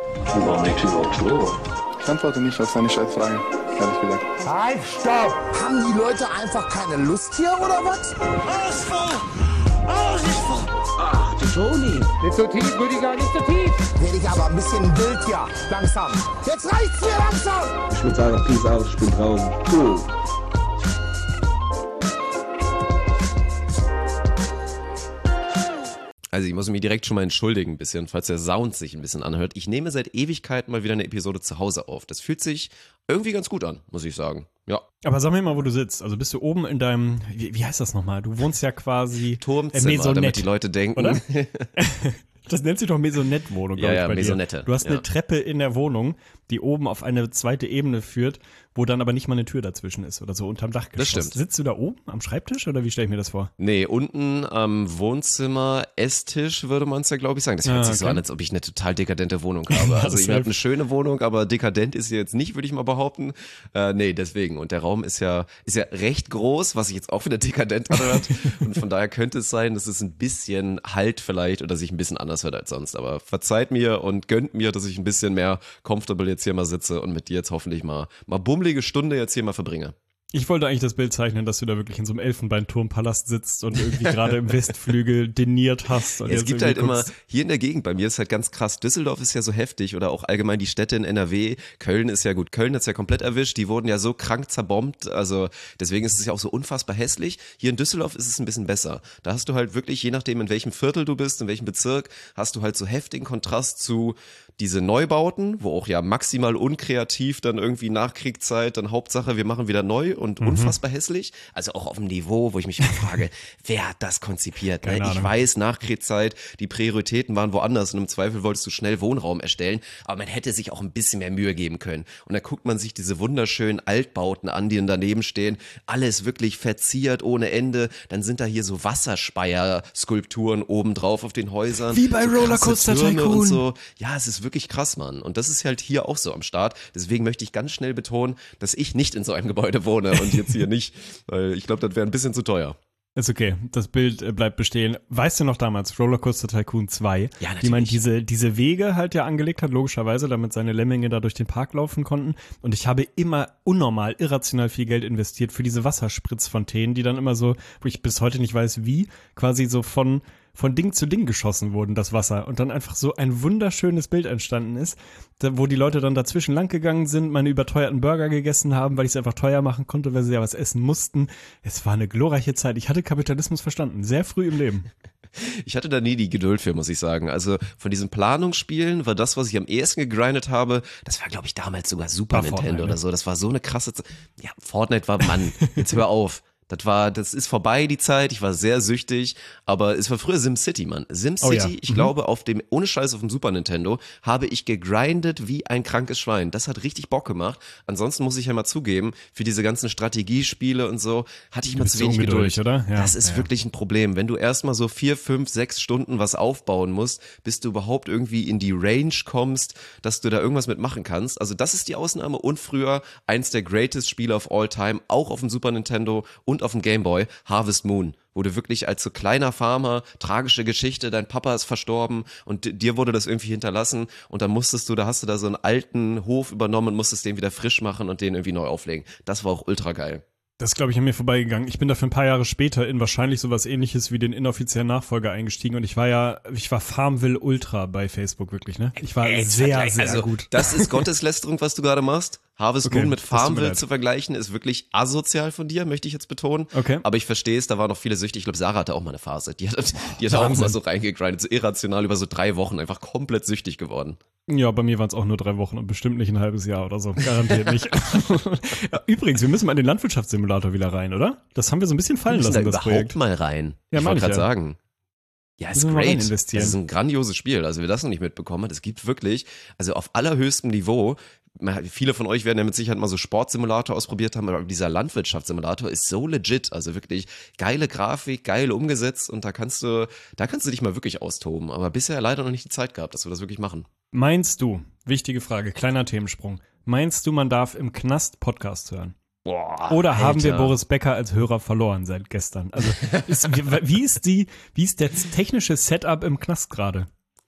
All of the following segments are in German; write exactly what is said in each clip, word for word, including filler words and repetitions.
Warum nicht überhaupt Klo? Ich antworte nicht auf seine Scheißfrage, ehrlich gesagt. Halt, stopp! Haben die Leute einfach keine Lust hier, oder was? Ausfall! Ausfall! Ach, du Toni. Nicht so tief, Rüdiger, nicht so tief! Werde ich aber ein bisschen wild hier, langsam. Jetzt reicht's mir langsam! Ich würde sagen, peace out, ich bin draußen. Cool. Also ich muss mich direkt schon mal entschuldigen ein bisschen, falls der Sound sich ein bisschen anhört. Ich nehme seit Ewigkeiten mal wieder eine Episode zu Hause auf. Das fühlt sich irgendwie ganz gut an, muss ich sagen. Ja. Aber sag mir mal, wo du sitzt. Also bist du oben in deinem, wie, wie heißt das nochmal? Du wohnst ja quasi Turmzimmer, äh, Maisonette, damit die Leute denken. oder? Das nennt sich doch Maisonette-Wohnung, glaube ja, ich, ja, bei Maisonette. dir. Du hast ja. eine Treppe in der Wohnung, die oben auf eine zweite Ebene führt, wo dann aber nicht mal eine Tür dazwischen ist oder so unterm Dachgeschoss. Das stimmt. Sitzt du da oben am Schreibtisch oder wie stelle ich mir das vor? Nee, unten am Wohnzimmer, Esstisch würde man es ja, glaube ich, sagen. Das hört Ah, sich so okay. an, als ob ich eine total dekadente Wohnung habe. Also ich habe eine schöne Wohnung, aber dekadent ist sie jetzt nicht, würde ich mal behaupten. Äh, nee, deswegen. Und der Raum ist ja, ist ja recht groß, was sich jetzt auch wieder dekadent anhört. Und von daher könnte es sein, dass es ein bisschen halt vielleicht oder sich ein bisschen anders hört als sonst. Aber verzeiht mir und gönnt mir, dass ich ein bisschen mehr comfortable jetzt hier mal sitze und mit dir jetzt hoffentlich mal, mal bummelige Stunde jetzt hier mal verbringe. Ich wollte eigentlich das Bild zeichnen, dass du da wirklich in so einem Elfenbeinturmpalast sitzt und irgendwie gerade im Westflügel diniert hast. Und Ja, es jetzt gibt halt irgendwie immer, guckst. hier in der Gegend, bei mir ist halt ganz krass, Düsseldorf ist ja so heftig oder auch allgemein die Städte in N R W, Köln ist ja gut, Köln hat's ja komplett erwischt, die wurden ja so krank zerbombt, also deswegen ist es ja auch so unfassbar hässlich. Hier in Düsseldorf ist es ein bisschen besser. Da hast du halt wirklich, je nachdem in welchem Viertel du bist, in welchem Bezirk, hast du halt so heftigen Kontrast zu diese Neubauten, wo auch ja maximal unkreativ dann irgendwie Nachkriegszeit, dann Hauptsache wir machen wieder neu und Mhm. unfassbar hässlich. Also auch auf dem Niveau, wo ich mich frage, wer hat das konzipiert? Ne? Keine Ich Ahnung. weiß, Nachkriegszeit, die Prioritäten waren woanders und im Zweifel wolltest du schnell Wohnraum erstellen, aber man hätte sich auch ein bisschen mehr Mühe geben können. Und dann guckt man sich diese wunderschönen Altbauten an, die dann daneben stehen, alles wirklich verziert ohne Ende. Dann sind da hier so Wasserspeier-Skulpturen obendrauf auf den Häusern. Wie bei so krasse Rollercoaster Türme Tycoon. und so. Ja, es ist wirklich krass, Mann. Und das ist halt hier auch so am Start. Deswegen möchte ich ganz schnell betonen, dass ich nicht in so einem Gebäude wohne und jetzt hier nicht, weil ich glaube, das wäre ein bisschen zu teuer. Ist okay, das Bild äh, bleibt bestehen. Weißt du noch damals, Rollercoaster Tycoon zwei, Ja, wie man natürlich. diese, diese Wege halt ja angelegt hat, logischerweise, damit seine Lemminge da durch den Park laufen konnten. Und ich habe immer unnormal, irrational viel Geld investiert für diese Wasserspritzfontänen, die dann immer so, wo ich bis heute nicht weiß wie, quasi so von von Ding zu Ding geschossen wurden, das Wasser. Und dann einfach so ein wunderschönes Bild entstanden ist, da, wo die Leute dann dazwischen lang gegangen sind, meine überteuerten Burger gegessen haben, weil ich es einfach teuer machen konnte, weil sie ja was essen mussten. Es war eine glorreiche Zeit. Ich hatte Kapitalismus verstanden, sehr früh im Leben. Ich hatte da nie die Geduld für, muss ich sagen. Also von diesen Planungsspielen war das, was ich am ehesten gegrindet habe, das war, glaube ich, damals sogar Super War Nintendo Fortnite, oder ne? so. Das war so eine krasse Zeit. Ja, Fortnite war, Mann, jetzt hör auf. Das war, das ist vorbei, die Zeit. Ich war sehr süchtig, aber es war früher SimCity, Mann. SimCity, Oh ja. ich Mhm. glaube, auf dem, ohne Scheiß auf dem Super Nintendo, habe ich gegrindet wie ein krankes Schwein. Das hat richtig Bock gemacht. Ansonsten muss ich ja mal zugeben, für diese ganzen Strategiespiele und so, hatte ich immer bist zu wenig so ungeduldig, Geduld. oder? Ja. Das ist Ja. wirklich ein Problem. Wenn du erstmal so vier, fünf, sechs Stunden was aufbauen musst, bis du überhaupt irgendwie in die Range kommst, dass du da irgendwas mitmachen kannst. Also das ist die Ausnahme und früher eins der greatest Spiele of all time, auch auf dem Super Nintendo und auf dem Game Boy, Harvest Moon, wo du wirklich als so kleiner Farmer, tragische Geschichte, dein Papa ist verstorben und di- dir wurde das irgendwie hinterlassen und dann musstest du, da hast du da so einen alten Hof übernommen und musstest den wieder frisch machen und den irgendwie neu auflegen. Das war auch ultra geil. Das ist, glaube ich, an mir vorbeigegangen. Ich bin dafür ein paar Jahre später in wahrscheinlich sowas ähnliches wie den inoffiziellen Nachfolger eingestiegen und ich war ja, ich war Farmville Ultra bei Facebook wirklich, ne? Ich war Ey, sehr, Vergleich- sehr also, gut. Das ist Gotteslästerung, was du gerade machst. Harvest Okay, Moon mit das tut mir Farmville leid. zu vergleichen, ist wirklich asozial von dir, möchte ich jetzt betonen. Okay. Aber ich verstehe es, da waren noch viele süchtig. Ich glaube, Sarah hatte auch mal eine Phase. Die hat, die hat auch Wahnsinn. mal so reingegrindet, so irrational über so drei Wochen, einfach komplett süchtig geworden. Ja, bei mir waren es auch nur drei Wochen und bestimmt nicht ein halbes Jahr oder so. Garantiert nicht. Ja, übrigens, wir müssen mal in den Landwirtschaftssimulator wieder rein, oder? Das haben wir so ein bisschen fallen Wir müssen lassen, da das überhaupt Projekt. mal rein. Ja, ich meine wollte ich gerade ja. sagen. Ja, ist Müssen wir mal rein great. investieren. Das ist ein grandioses Spiel. Also wer das noch nicht mitbekommen hat, es gibt wirklich, also auf allerhöchstem Niveau, viele von euch werden ja mit Sicherheit mal so Sportsimulator ausprobiert haben, aber dieser Landwirtschaftssimulator ist so legit, also wirklich geile Grafik, geil umgesetzt und da kannst du, da kannst du dich mal wirklich austoben, aber bisher leider noch nicht die Zeit gehabt, dass wir das wirklich machen. Meinst du, wichtige Frage, kleiner Themensprung, meinst du, man darf im Knast Podcast hören? Boah, Oder haben wir Alter. Boris Becker als Hörer verloren seit gestern? Also ist, wie, wie ist die, wie ist das technische Setup im Knast gerade?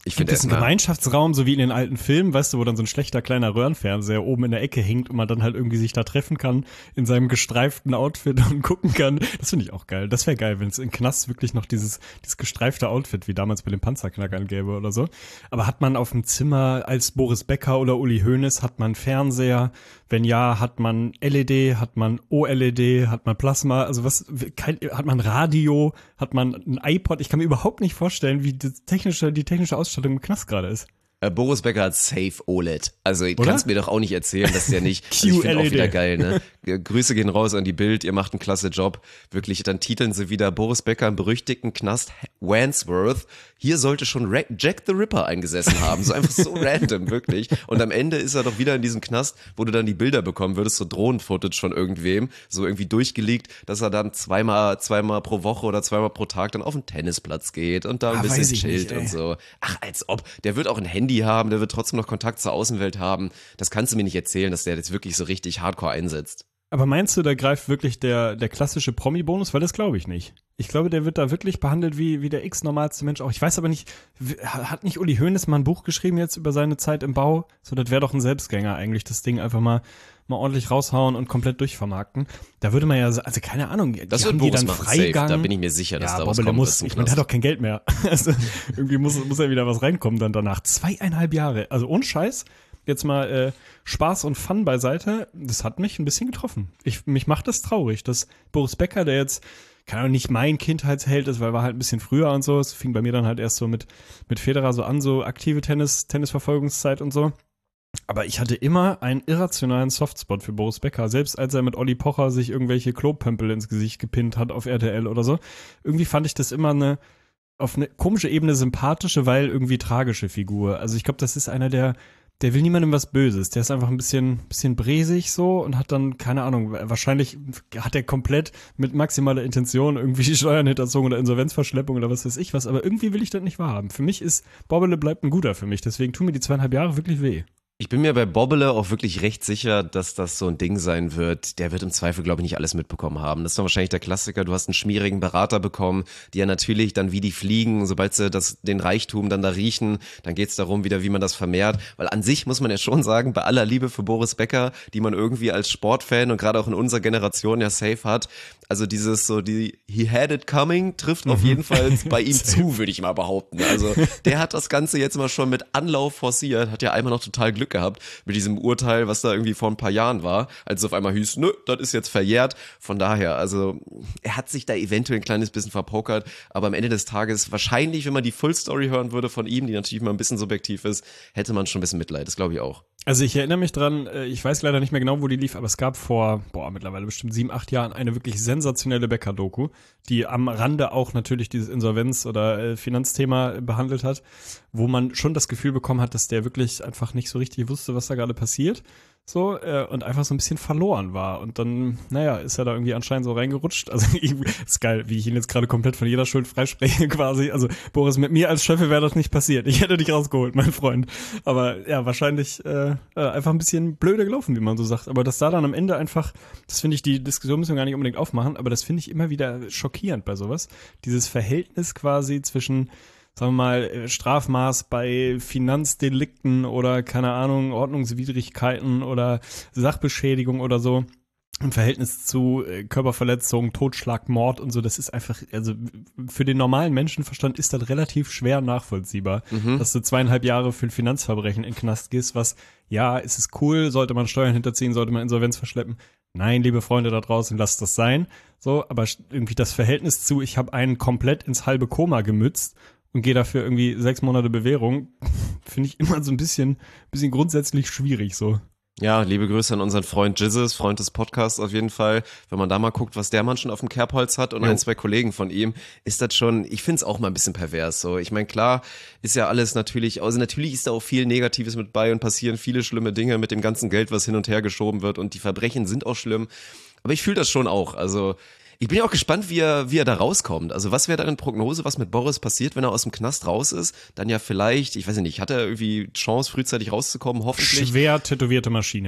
Ich Gibt finde es einen Gemeinschaftsraum, so wie in den alten Filmen, weißt du, wo dann so ein schlechter kleiner Röhrenfernseher oben in der Ecke hängt und man dann halt irgendwie sich da treffen kann in seinem gestreiften Outfit und gucken kann. Das finde ich auch geil. Das wäre geil, wenn es im Knast wirklich noch dieses, dieses gestreifte Outfit wie damals bei den Panzerknackern gäbe oder so. Aber hat man auf dem Zimmer als Boris Becker oder Uli Hoeneß, hat man Fernseher? Wenn ja, hat man L E D, hat man O L E D, hat man Plasma? Also was, kein, hat man Radio, hat man ein iPod? Ich kann mir überhaupt nicht vorstellen, wie die technische, die technische Ausstattung im Knast gerade ist. Äh, Boris Becker hat safe O L E D. Also du Oder? kannst mir doch auch nicht erzählen, dass der nicht, also ich finde auch wieder geil, ne? Grüße gehen raus an die Bild, ihr macht einen klasse Job. Wirklich, dann titeln sie wieder Boris Becker im berüchtigten Knast Wandsworth. Hier sollte schon Ra- Jack the Ripper eingesessen haben. So einfach so random, wirklich. Und am Ende ist er doch wieder in diesem Knast, wo du dann die Bilder bekommen würdest, so Drohnen-Footage von irgendwem, so irgendwie durchgelegt, dass er dann zweimal, zweimal pro Woche oder zweimal pro Tag dann auf den Tennisplatz geht und da ein Ah, weiß bisschen ich chillt nicht, und ey. so. Ach, als ob. Der wird auch ein Handy haben, der wird trotzdem noch Kontakt zur Außenwelt haben. Das kannst du mir nicht erzählen, dass der jetzt wirklich so richtig hardcore einsetzt. Aber meinst du, da greift wirklich der, der klassische Promi-Bonus? Weil das glaube ich nicht. Ich glaube, der wird da wirklich behandelt wie, wie der x-normalste Mensch auch. Ich weiß aber nicht, hat nicht Uli Hoeneß mal ein Buch geschrieben jetzt über seine Zeit im Bau? So, das wäre doch ein Selbstgänger eigentlich, das Ding einfach mal, mal ordentlich raushauen und komplett durchvermarkten. Da würde man ja, also keine Ahnung, die Das haben wird die Boris dann machen, Freigang. safe. Da bin ich mir sicher, dass ja, da was Bobbele kommt. muss, was zum ich meine, der hat Knast. doch kein Geld mehr. Also irgendwie muss, muss ja wieder was reinkommen dann danach. Zweieinhalb Jahre, also ohne Scheiß. Jetzt mal äh, Spaß und Fun beiseite, das hat mich ein bisschen getroffen. Ich, mich macht das traurig, dass Boris Becker, der jetzt, keine Ahnung, nicht mein Kindheitsheld ist, weil war halt ein bisschen früher und so, es fing bei mir dann halt erst so mit mit Federer so an, so aktive Tennis, Tennisverfolgungszeit und so. Aber ich hatte immer einen irrationalen Softspot für Boris Becker, selbst als er mit Olli Pocher sich irgendwelche Klopömpel ins Gesicht gepinnt hat auf R T L oder so. Irgendwie fand ich das immer eine auf eine komische Ebene sympathische, weil irgendwie tragische Figur. Also ich glaube, das ist einer der Der will niemandem was Böses. Der ist einfach ein bisschen, bisschen bresig so und hat dann, keine Ahnung, wahrscheinlich hat er komplett mit maximaler Intention irgendwie die Steuern hinterzogen oder Insolvenzverschleppung oder was weiß ich was. Aber irgendwie will ich das nicht wahrhaben. Für mich ist, Bobbele bleibt ein guter für mich. Deswegen tun mir die zweieinhalb Jahre wirklich weh. Ich bin mir bei Bobbele auch wirklich recht sicher, dass das so ein Ding sein wird. Der wird im Zweifel, glaube ich, nicht alles mitbekommen haben. Das ist dann wahrscheinlich der Klassiker. Du hast einen schmierigen Berater bekommen, die ja natürlich dann wie die fliegen, sobald sie das, den Reichtum dann da riechen, dann geht's darum wieder, wie man das vermehrt. Weil an sich muss man ja schon sagen, bei aller Liebe für Boris Becker, die man irgendwie als Sportfan und gerade auch in unserer Generation ja safe hat, also dieses so, die he had it coming trifft auf jeden Fall bei ihm zu, würde ich mal behaupten. Also der hat das Ganze jetzt mal schon mit Anlauf forciert, hat ja einmal noch total Glück gehabt mit diesem Urteil, was da irgendwie vor ein paar Jahren war, als es auf einmal hieß, nö, das ist jetzt verjährt. Von daher, also er hat sich da eventuell ein kleines bisschen verpokert, aber am Ende des Tages wahrscheinlich, wenn man die Full Story hören würde von ihm, die natürlich mal ein bisschen subjektiv ist, hätte man schon ein bisschen Mitleid, das glaube ich auch. Also ich erinnere mich dran, ich weiß leider nicht mehr genau, wo die lief, aber es gab vor, boah, mittlerweile bestimmt sieben, acht Jahren eine wirklich sensationelle Becker-Doku, die am Rande auch natürlich dieses Insolvenz- oder äh, Finanzthema behandelt hat, wo man schon das Gefühl bekommen hat, dass der wirklich einfach nicht so richtig wusste, was da gerade passiert. So, äh, und einfach so ein bisschen verloren war. Und dann, naja, ist er da irgendwie anscheinend so reingerutscht. Also, ist geil, wie ich ihn jetzt gerade komplett von jeder Schuld freispreche, quasi. Also, Boris, mit mir als Schöffe wäre das nicht passiert. Ich hätte dich rausgeholt, mein Freund. Aber ja, wahrscheinlich äh, einfach ein bisschen blöde gelaufen, wie man so sagt. Aber dass da dann am Ende einfach, das finde ich, die Diskussion müssen wir gar nicht unbedingt aufmachen, aber das finde ich immer wieder schockierend bei sowas. Dieses Verhältnis quasi zwischen, sagen wir mal, Strafmaß bei Finanzdelikten oder, keine Ahnung, Ordnungswidrigkeiten oder Sachbeschädigung oder so im Verhältnis zu Körperverletzung, Totschlag, Mord und so, das ist einfach, also für den normalen Menschenverstand ist das relativ schwer nachvollziehbar, mhm. dass du zweieinhalb Jahre für ein Finanzverbrechen in den Knast gehst, was, ja, ist es cool, sollte man Steuern hinterziehen, sollte man Insolvenz verschleppen. Nein, liebe Freunde da draußen, lasst das sein. So, aber irgendwie das Verhältnis zu, ich habe einen komplett ins halbe Koma gemützt und gehe dafür irgendwie sechs Monate Bewährung, finde ich immer so ein bisschen, bisschen grundsätzlich schwierig so. Ja, liebe Grüße an unseren Freund Jizzes, Freund des Podcasts auf jeden Fall. Wenn man da mal guckt, was der Mann schon auf dem Kerbholz hat und jo. ein, zwei Kollegen von ihm, ist das schon, ich find's auch mal ein bisschen pervers so. Ich meine, klar ist ja alles natürlich, also natürlich ist da auch viel Negatives mit bei und passieren viele schlimme Dinge mit dem ganzen Geld, was hin und her geschoben wird und die Verbrechen sind auch schlimm. Aber ich fühle das schon auch, also ich bin ja auch gespannt, wie er, wie er da rauskommt. Also was wäre deine Prognose, was mit Boris passiert, wenn er aus dem Knast raus ist? Dann ja vielleicht, ich weiß nicht, hat er irgendwie Chance, frühzeitig rauszukommen, hoffentlich? Schwer tätowierte Maschine.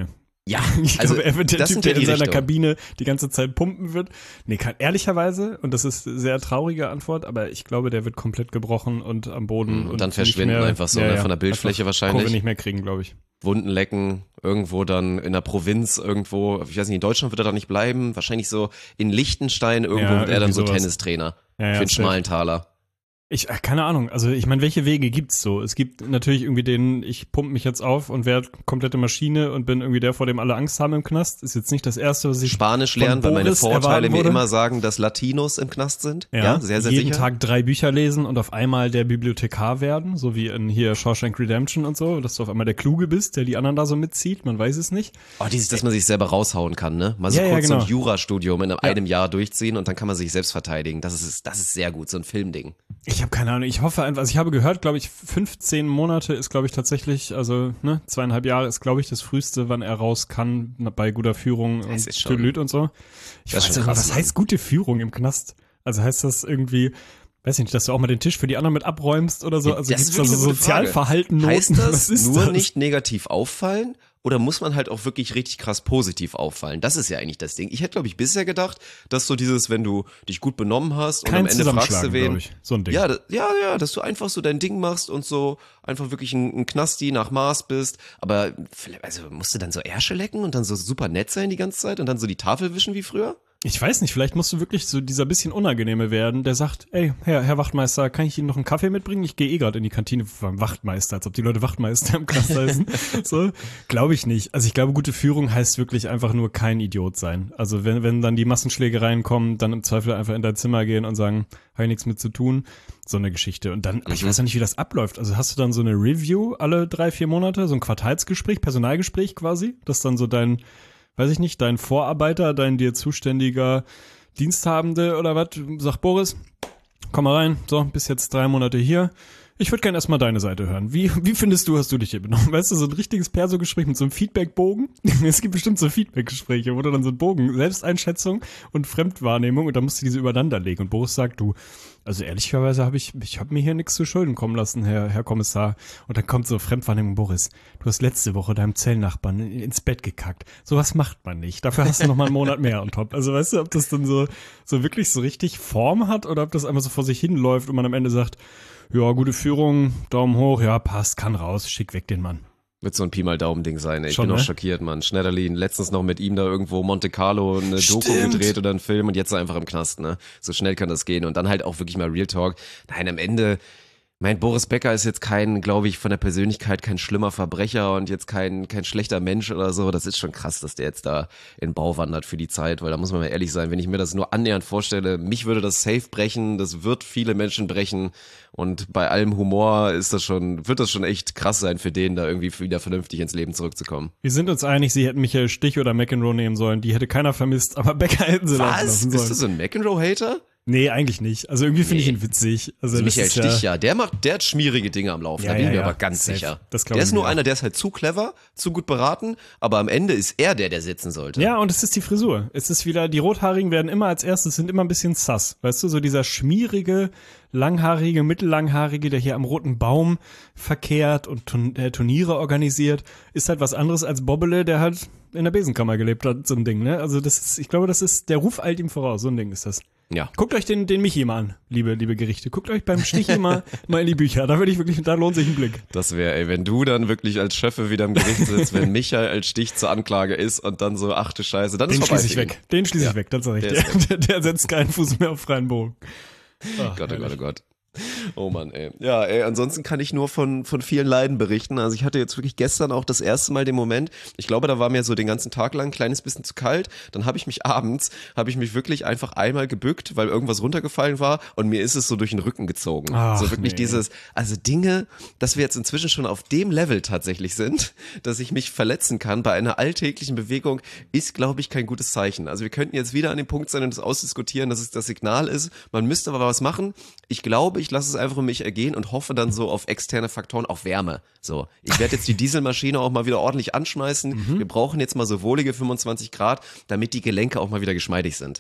Ja, Ich also glaube, er wird der das Typ, sind ja der in die seiner Richtung. Kabine die ganze Zeit pumpen wird. Nee, kann, ehrlicherweise, und das ist eine sehr traurige Antwort, aber ich glaube, der wird komplett gebrochen und am Boden. Und und dann nicht verschwinden mehr, einfach so, ja, ne, ja, von der Bildfläche einfach wahrscheinlich. Kurve nicht mehr kriegen, glaube ich. Wunden lecken, irgendwo dann in der Provinz irgendwo, ich weiß nicht, in Deutschland wird er da nicht bleiben, wahrscheinlich so in Liechtenstein irgendwo Ja, wird er dann irgendwie so sowas. Tennistrainer Ja, ja, für einen safe. schmalen Taler. Ich, äh, keine Ahnung, also ich meine, welche Wege gibt's so? Es gibt natürlich irgendwie den, ich pump mich jetzt auf und werde komplette Maschine und bin irgendwie der, vor dem alle Angst haben im Knast. Ist jetzt nicht das Erste, was ich Spanisch von lernen, weil meine Boris Vorteile erwarten mir wurde. immer sagen, dass Latinos im Knast sind. Ja, Ja, sehr, sehr jeden sicher. Tag drei Bücher lesen und auf einmal der Bibliothekar werden, so wie in hier Shawshank Redemption und so, dass du auf einmal der Kluge bist, der die anderen da so mitzieht, man weiß es nicht. Oh, dieses, dass man sich selber raushauen kann, ne? Mal so Ja, ja, kurz so genau. ein Jurastudium in einem Jahr durchziehen und dann kann man sich selbst verteidigen. Das ist, das ist sehr gut, so ein Filmding. Ich habe keine Ahnung, ich hoffe einfach, also ich habe gehört, glaube ich, fünfzehn Monate ist, glaube ich, tatsächlich, also ne, zweieinhalb Jahre ist, glaube ich, das früheste, wann er raus kann, bei guter Führung und ist schon- Tülüt und so. Ich das ist weiß schon nicht, krass, was Mann. heißt gute Führung im Knast? Also heißt das irgendwie, weiß ich nicht, dass du auch mal den Tisch für die anderen mit abräumst oder so? Also Das gibt's ist da wirklich so eine gute Frage. Sozialverhalten? Heißt Was das ist nur das? nicht negativ auffallen? Oder muss man halt auch wirklich richtig krass positiv auffallen? Das ist ja eigentlich das Ding. Ich hätte, glaube ich, bisher gedacht, dass so dieses, wenn du dich gut benommen hast und Kein am Ende fragst du Zusammenschlagen, wen. glaube ich. So ein Ding. Ja, da- ja, ja, dass du einfach so dein Ding machst und so einfach wirklich ein, ein Knasti nach Maß bist. Aber vielleicht- also musst du dann so Ärsche lecken und dann so super nett sein die ganze Zeit und dann so die Tafel wischen wie früher? Ich weiß nicht, vielleicht musst du wirklich so dieser bisschen Unangenehme werden, der sagt, ey, Herr, Herr Wachtmeister, kann ich Ihnen noch einen Kaffee mitbringen? Ich gehe eh gerade in die Kantine beim Wachtmeister, als ob die Leute Wachtmeister im Knast heißen. So, glaube ich nicht. Also ich glaube, gute Führung heißt wirklich einfach nur kein Idiot sein. Also wenn, wenn dann die Massenschlägereien kommen, dann im Zweifel einfach in dein Zimmer gehen und sagen, habe ich nichts mit zu tun. So eine Geschichte. Und dann, aber ich weiß ja nicht, wie das abläuft. Also hast du dann so eine Review alle drei, vier Monate, so ein Quartalsgespräch, Personalgespräch quasi, das dann so dein, weiß ich nicht, dein Vorarbeiter, dein dir zuständiger Diensthabende oder was, sagt Boris, komm mal rein, so, bist jetzt drei Monate hier. Ich würde gerne erstmal deine Seite hören. Wie, wie findest du, hast du dich hier benommen? Weißt du, so ein richtiges Perso-Gespräch mit so einem Feedback-Bogen? Es gibt bestimmt so Feedback-Gespräche, wo du dann so einen Bogen, Selbsteinschätzung und Fremdwahrnehmung und dann musst du diese übereinander legen. Und Boris sagt, du, also ehrlicherweise habe ich, ich habe mir hier nichts zu Schulden kommen lassen, Herr, Herr Kommissar. Und dann kommt so Fremdwahrnehmung, Boris, du hast letzte Woche deinem Zellnachbarn ins Bett gekackt. Sowas macht man nicht. Dafür hast du noch mal einen Monat mehr on top. Also weißt du, ob das dann so, so wirklich so richtig Form hat oder ob das einfach so vor sich hinläuft und man am Ende sagt, ja, gute Führung, Daumen hoch, ja, passt, kann raus, schick weg den Mann. Wird so ein Pi mal Daumen-Ding sein, ey. Ich Schon, bin auch ne? schockiert, Mann. Schneiderlin, letztens noch mit ihm da irgendwo Monte Carlo eine Doku Stimmt. gedreht oder einen Film und jetzt einfach im Knast, ne? So schnell kann das gehen. Und dann halt auch wirklich mal Real Talk. Nein, am Ende, mein Boris Becker ist jetzt kein, glaube ich, von der Persönlichkeit kein schlimmer Verbrecher und jetzt kein, kein schlechter Mensch oder so. Das ist schon krass, dass der jetzt da in den Bau wandert für die Zeit, weil da muss man mal ehrlich sein, wenn ich mir das nur annähernd vorstelle, mich würde das safe brechen, das wird viele Menschen brechen und bei allem Humor ist das schon, wird das schon echt krass sein für den, da irgendwie wieder vernünftig ins Leben zurückzukommen. Wir sind uns einig, sie hätten Michael Stich oder McEnroe nehmen sollen. Die hätte keiner vermisst, aber Becker hätten sie laufen Was? lassen Bist sollen. du so ein McEnroe-Hater? Nee, eigentlich nicht. Also irgendwie finde ich Nee. ihn witzig. Also Also das Michael ist Stich, ja, der macht, der hat schmierige Dinge am Laufen, Ja, da bin ja, ich mir ja. aber ganz Safe. sicher. Das glaub Der ich ist nur mir auch. einer, der ist halt zu clever, zu gut beraten, aber am Ende ist er der, der sitzen sollte. Ja, und es ist die Frisur. Es ist wieder, die Rothaarigen werden immer als erstes, sind immer ein bisschen sass. Weißt du, so dieser schmierige, langhaarige, mittellanghaarige, der hier am roten Baum verkehrt und Turn äh, Turniere organisiert, ist halt was anderes als Bobbele, der halt in der Besenkammer gelebt hat, so ein Ding, ne? Also das ist, ich glaube, das ist, der Ruf eilt ihm voraus, so ein Ding ist das. Ja. Guckt euch den, den Michi mal an, liebe, liebe Gerichte. Guckt euch beim Stich mal, mal in die Bücher. Da würde ich wirklich, da lohnt sich ein Blick. Das wäre, ey, wenn du dann wirklich als Schöffe wieder im Gericht sitzt, wenn Michael als Stich zur Anklage ist und dann so, ach du Scheiße, dann Den ist vorbei. schließe ich für ihn. weg. Den schließe Ja. ich weg, das sag ich Der dir. ist Der, der setzt keinen Fuß mehr auf freien Bogen. Ach, Gott, oh herrlich. Gott, oh Gott. Oh Mann, ey. Ja, ey, ansonsten kann ich nur von, von vielen Leiden berichten. Also ich hatte jetzt wirklich gestern auch das erste Mal den Moment, ich glaube, da war mir so den ganzen Tag lang ein kleines bisschen zu kalt. Dann habe ich mich abends, habe ich mich wirklich einfach einmal gebückt, weil irgendwas runtergefallen war und mir ist es so durch den Rücken gezogen. Ach, so wirklich nee. dieses, also Dinge, dass wir jetzt inzwischen schon auf dem Level tatsächlich sind, dass ich mich verletzen kann bei einer alltäglichen Bewegung, ist, glaube ich, kein gutes Zeichen. Also wir könnten jetzt wieder an dem Punkt sein und das ausdiskutieren, dass es das Signal ist. Man müsste aber was machen. Ich glaube, ich lasse es einfach um mich ergehen und hoffe dann so auf externe Faktoren, auf Wärme. So, ich werde jetzt die Dieselmaschine auch mal wieder ordentlich anschmeißen. Wir brauchen jetzt mal so wohlige fünfundzwanzig Grad, damit die Gelenke auch mal wieder geschmeidig sind.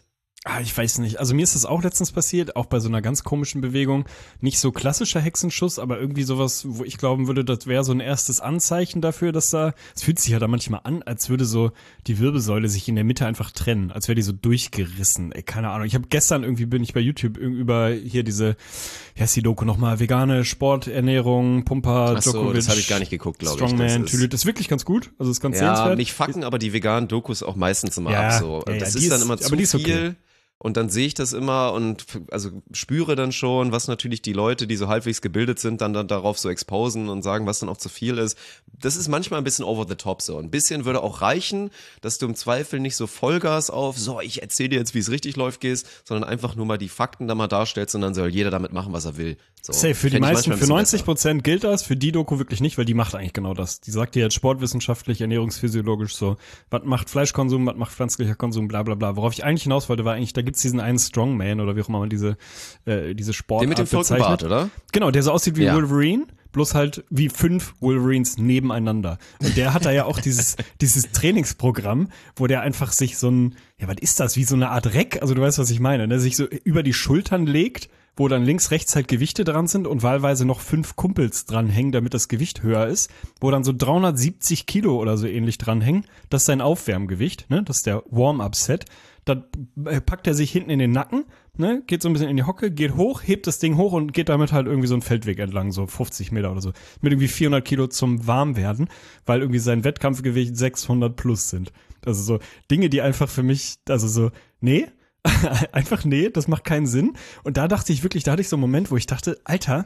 Ah, ich weiß nicht. Also mir ist das auch letztens passiert, auch bei so einer ganz komischen Bewegung. Nicht so klassischer Hexenschuss, aber irgendwie sowas, wo ich glauben würde, das wäre so ein erstes Anzeichen dafür, dass da, es fühlt sich ja da manchmal an, als würde so die Wirbelsäule sich in der Mitte einfach trennen, als wäre die so durchgerissen. Ey, keine Ahnung. Ich habe gestern irgendwie, bin ich bei YouTube über hier diese, wie heißt die Doku nochmal, vegane Sporternährung, Pumper, Ach so, Djokovic, das habe ich gar nicht geguckt, glaube ich. Strongman, Das ist, Tülü, das ist wirklich ganz gut. Also ist ganz ja, sehenswert. mich fucken aber die veganen Dokus auch meistens immer Ja, ab so. ja, ja, das die ist dann ist- immer aber zu die ist okay. viel. Und dann sehe ich das immer und f- also spüre dann schon, was natürlich die Leute, die so halbwegs gebildet sind, dann, dann darauf so exposen und sagen, was dann auch zu viel ist. Das ist manchmal ein bisschen over the top so. Ein bisschen würde auch reichen, dass du im Zweifel nicht so Vollgas auf, so, ich erzähle dir jetzt, wie es richtig läuft, gehst, sondern einfach nur mal die Fakten da mal darstellst und dann soll jeder damit machen, was er will. So. Safe, für die Fänd ich meisten, manchmal ein für bisschen neunzig besser. Prozent gilt das, für die Doku wirklich nicht, weil die macht eigentlich genau das. Die sagt dir jetzt sportwissenschaftlich, ernährungsphysiologisch so, was macht Fleischkonsum, was macht pflanzlicher Konsum, bla bla bla. Worauf ich eigentlich hinaus wollte, war eigentlich, da gibt's diesen einen Strongman oder wie auch immer man diese, äh, diese Sportart Den mit dem bezeichnet. Bart, oder? Genau, der so aussieht wie Ja. Wolverine, bloß halt wie fünf Wolverines nebeneinander. Und der hat da ja auch dieses, dieses Trainingsprogramm, wo der einfach sich so ein, ja, was ist das, wie so eine Art Reck, also du weißt, was ich meine, ne, sich so über die Schultern legt, wo dann links, rechts halt Gewichte dran sind und wahlweise noch fünf Kumpels dranhängen, damit das Gewicht höher ist, wo dann so dreihundertsiebzig Kilo oder so ähnlich dranhängen. Das ist sein Aufwärmgewicht, ne, das ist der Warm-Up-Set. Dann äh, packt er sich hinten in den Nacken, ne, geht so ein bisschen in die Hocke, geht hoch, hebt das Ding hoch und geht damit halt irgendwie so einen Feldweg entlang, so fünfzig Meter oder so. Mit irgendwie vierhundert Kilo zum Warmwerden, weil irgendwie sein Wettkampfgewicht sechshundert plus sind. Also so Dinge, die einfach für mich, also so, nee, einfach nee, das macht keinen Sinn. Und da dachte ich wirklich, da hatte ich so einen Moment, wo ich dachte, Alter,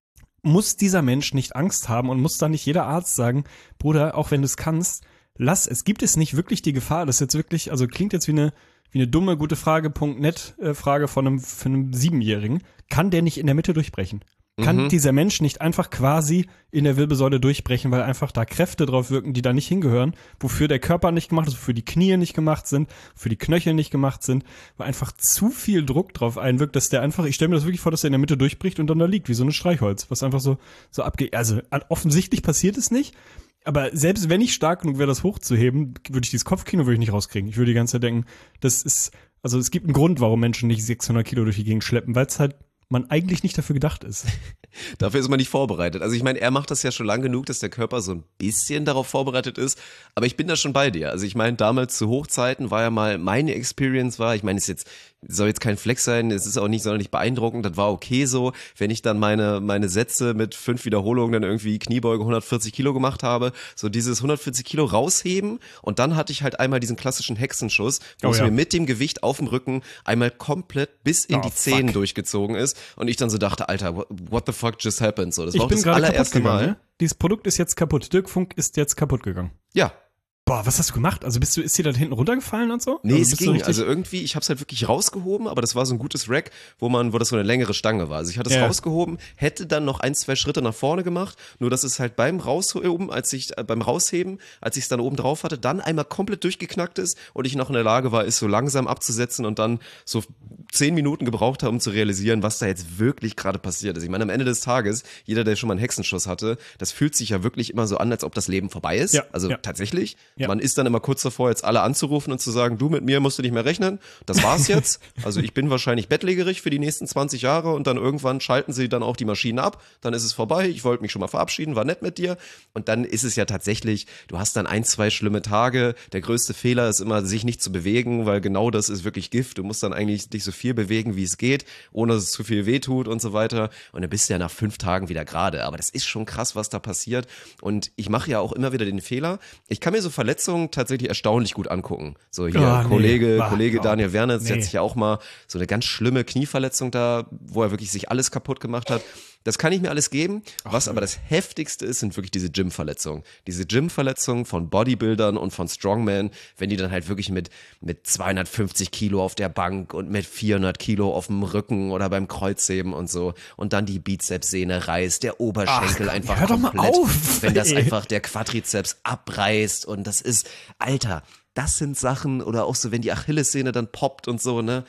muss dieser Mensch nicht Angst haben und muss da nicht jeder Arzt sagen, Bruder, auch wenn du es kannst, lass, es gibt es nicht wirklich die Gefahr, das ist jetzt wirklich, also klingt jetzt wie eine, wie eine dumme, gute Frage.net äh, Frage von einem, von einem Siebenjährigen, kann der nicht in der Mitte durchbrechen? Kann Mhm. dieser Mensch nicht einfach quasi in der Wirbelsäule durchbrechen, weil einfach da Kräfte drauf wirken, die da nicht hingehören, wofür der Körper nicht gemacht ist, wofür die Knie nicht gemacht sind, wofür die Knöchel nicht gemacht sind, weil einfach zu viel Druck drauf einwirkt, dass der einfach, ich stelle mir das wirklich vor, dass der in der Mitte durchbricht und dann da liegt, wie so ein Streichholz, was einfach so, so abgeht. Also offensichtlich passiert es nicht, aber selbst wenn ich stark genug wäre, das hochzuheben, würde ich dieses Kopfkino würde ich nicht rauskriegen. Ich würde die ganze Zeit denken, das ist, also es gibt einen Grund, warum Menschen nicht sechshundert Kilo durch die Gegend schleppen, weil es halt man eigentlich nicht dafür gedacht ist. Dafür ist man nicht vorbereitet. Also ich meine, er macht das ja schon lang genug, dass der Körper so ein bisschen darauf vorbereitet ist. Aber ich bin da schon bei dir. Also ich meine, damals zu Hochzeiten war ja mal meine Experience war, ich meine, es ist jetzt soll jetzt kein Flex sein, es ist auch nicht sonderlich beeindruckend, das war okay so, wenn ich dann meine meine Sätze mit fünf Wiederholungen dann irgendwie Kniebeuge hundertvierzig Kilo gemacht habe, so dieses hundertvierzig Kilo rausheben und dann hatte ich halt einmal diesen klassischen Hexenschuss, wo Oh es ja. mir mit dem Gewicht auf dem Rücken einmal komplett bis in Oh, die Zehen fuck. durchgezogen ist und ich dann so dachte, Alter, what, what the fuck just happened? So, das war Ich auch bin das gerade kaputt allererste gegangen, Mal. ne? Dieses Produkt ist jetzt kaputt. Dirk Funk ist jetzt kaputt gegangen. Ja. Boah, was hast du gemacht? Also bist du, ist dir da hinten runtergefallen und so? Nee, also es bist du ging. richtig- Also irgendwie, ich habe es halt wirklich rausgehoben, aber das war so ein gutes Rack, wo man, wo das so eine längere Stange war. Also ich hatte es Ja. rausgehoben, hätte dann noch ein, zwei Schritte nach vorne gemacht, nur dass es halt beim Rausheben, als ich äh, beim Rausheben, als ich es dann oben drauf hatte, dann einmal komplett durchgeknackt ist und ich noch in der Lage war, es so langsam abzusetzen und dann so zehn Minuten gebraucht habe, um zu realisieren, was da jetzt wirklich gerade passiert ist. Ich meine, am Ende des Tages, jeder, der schon mal einen Hexenschuss hatte, das fühlt sich ja wirklich immer so an, als ob das Leben vorbei ist. Ja, Also ja. tatsächlich. Ja. Man ist dann immer kurz davor, jetzt alle anzurufen und zu sagen, du, mit mir musst du nicht mehr rechnen. Das war's jetzt. Also ich bin wahrscheinlich bettlägerig für die nächsten zwanzig Jahre und dann irgendwann schalten sie dann auch die Maschinen ab. Dann ist es vorbei. Ich wollte mich schon mal verabschieden, war nett mit dir. Und dann ist es ja tatsächlich, du hast dann ein, zwei schlimme Tage. Der größte Fehler ist immer, sich nicht zu bewegen, weil genau das ist wirklich Gift. Du musst dann eigentlich dich so viel bewegen, wie es geht, ohne dass es zu viel wehtut und so weiter. Und dann bist du ja nach fünf Tagen wieder gerade. Aber das ist schon krass, was da passiert. Und ich mache ja auch immer wieder den Fehler. Ich kann mir so Verletzungen tatsächlich erstaunlich gut angucken. So hier, Ah, nee. Kollege, Ah, Kollege ja. Daniel Wernitz, der Nee. hat sich ja auch mal so eine ganz schlimme Knieverletzung da, wo er wirklich sich alles kaputt gemacht hat. Das kann ich mir alles geben. Was aber das Heftigste ist, sind wirklich diese Gym-Verletzungen. Diese Gym-Verletzungen von Bodybuildern und von Strongmen, wenn die dann halt wirklich mit, mit zweihundertfünfzig Kilo auf der Bank und mit vierhundert Kilo auf dem Rücken oder beim Kreuzheben und so und dann die Bizepssehne reißt, der Oberschenkel Ach, einfach hör doch mal komplett, auf, wenn das ey. einfach der Quadrizeps abreißt und das ist, Alter, das sind Sachen oder auch so, wenn die Achillessehne dann poppt und so, ne?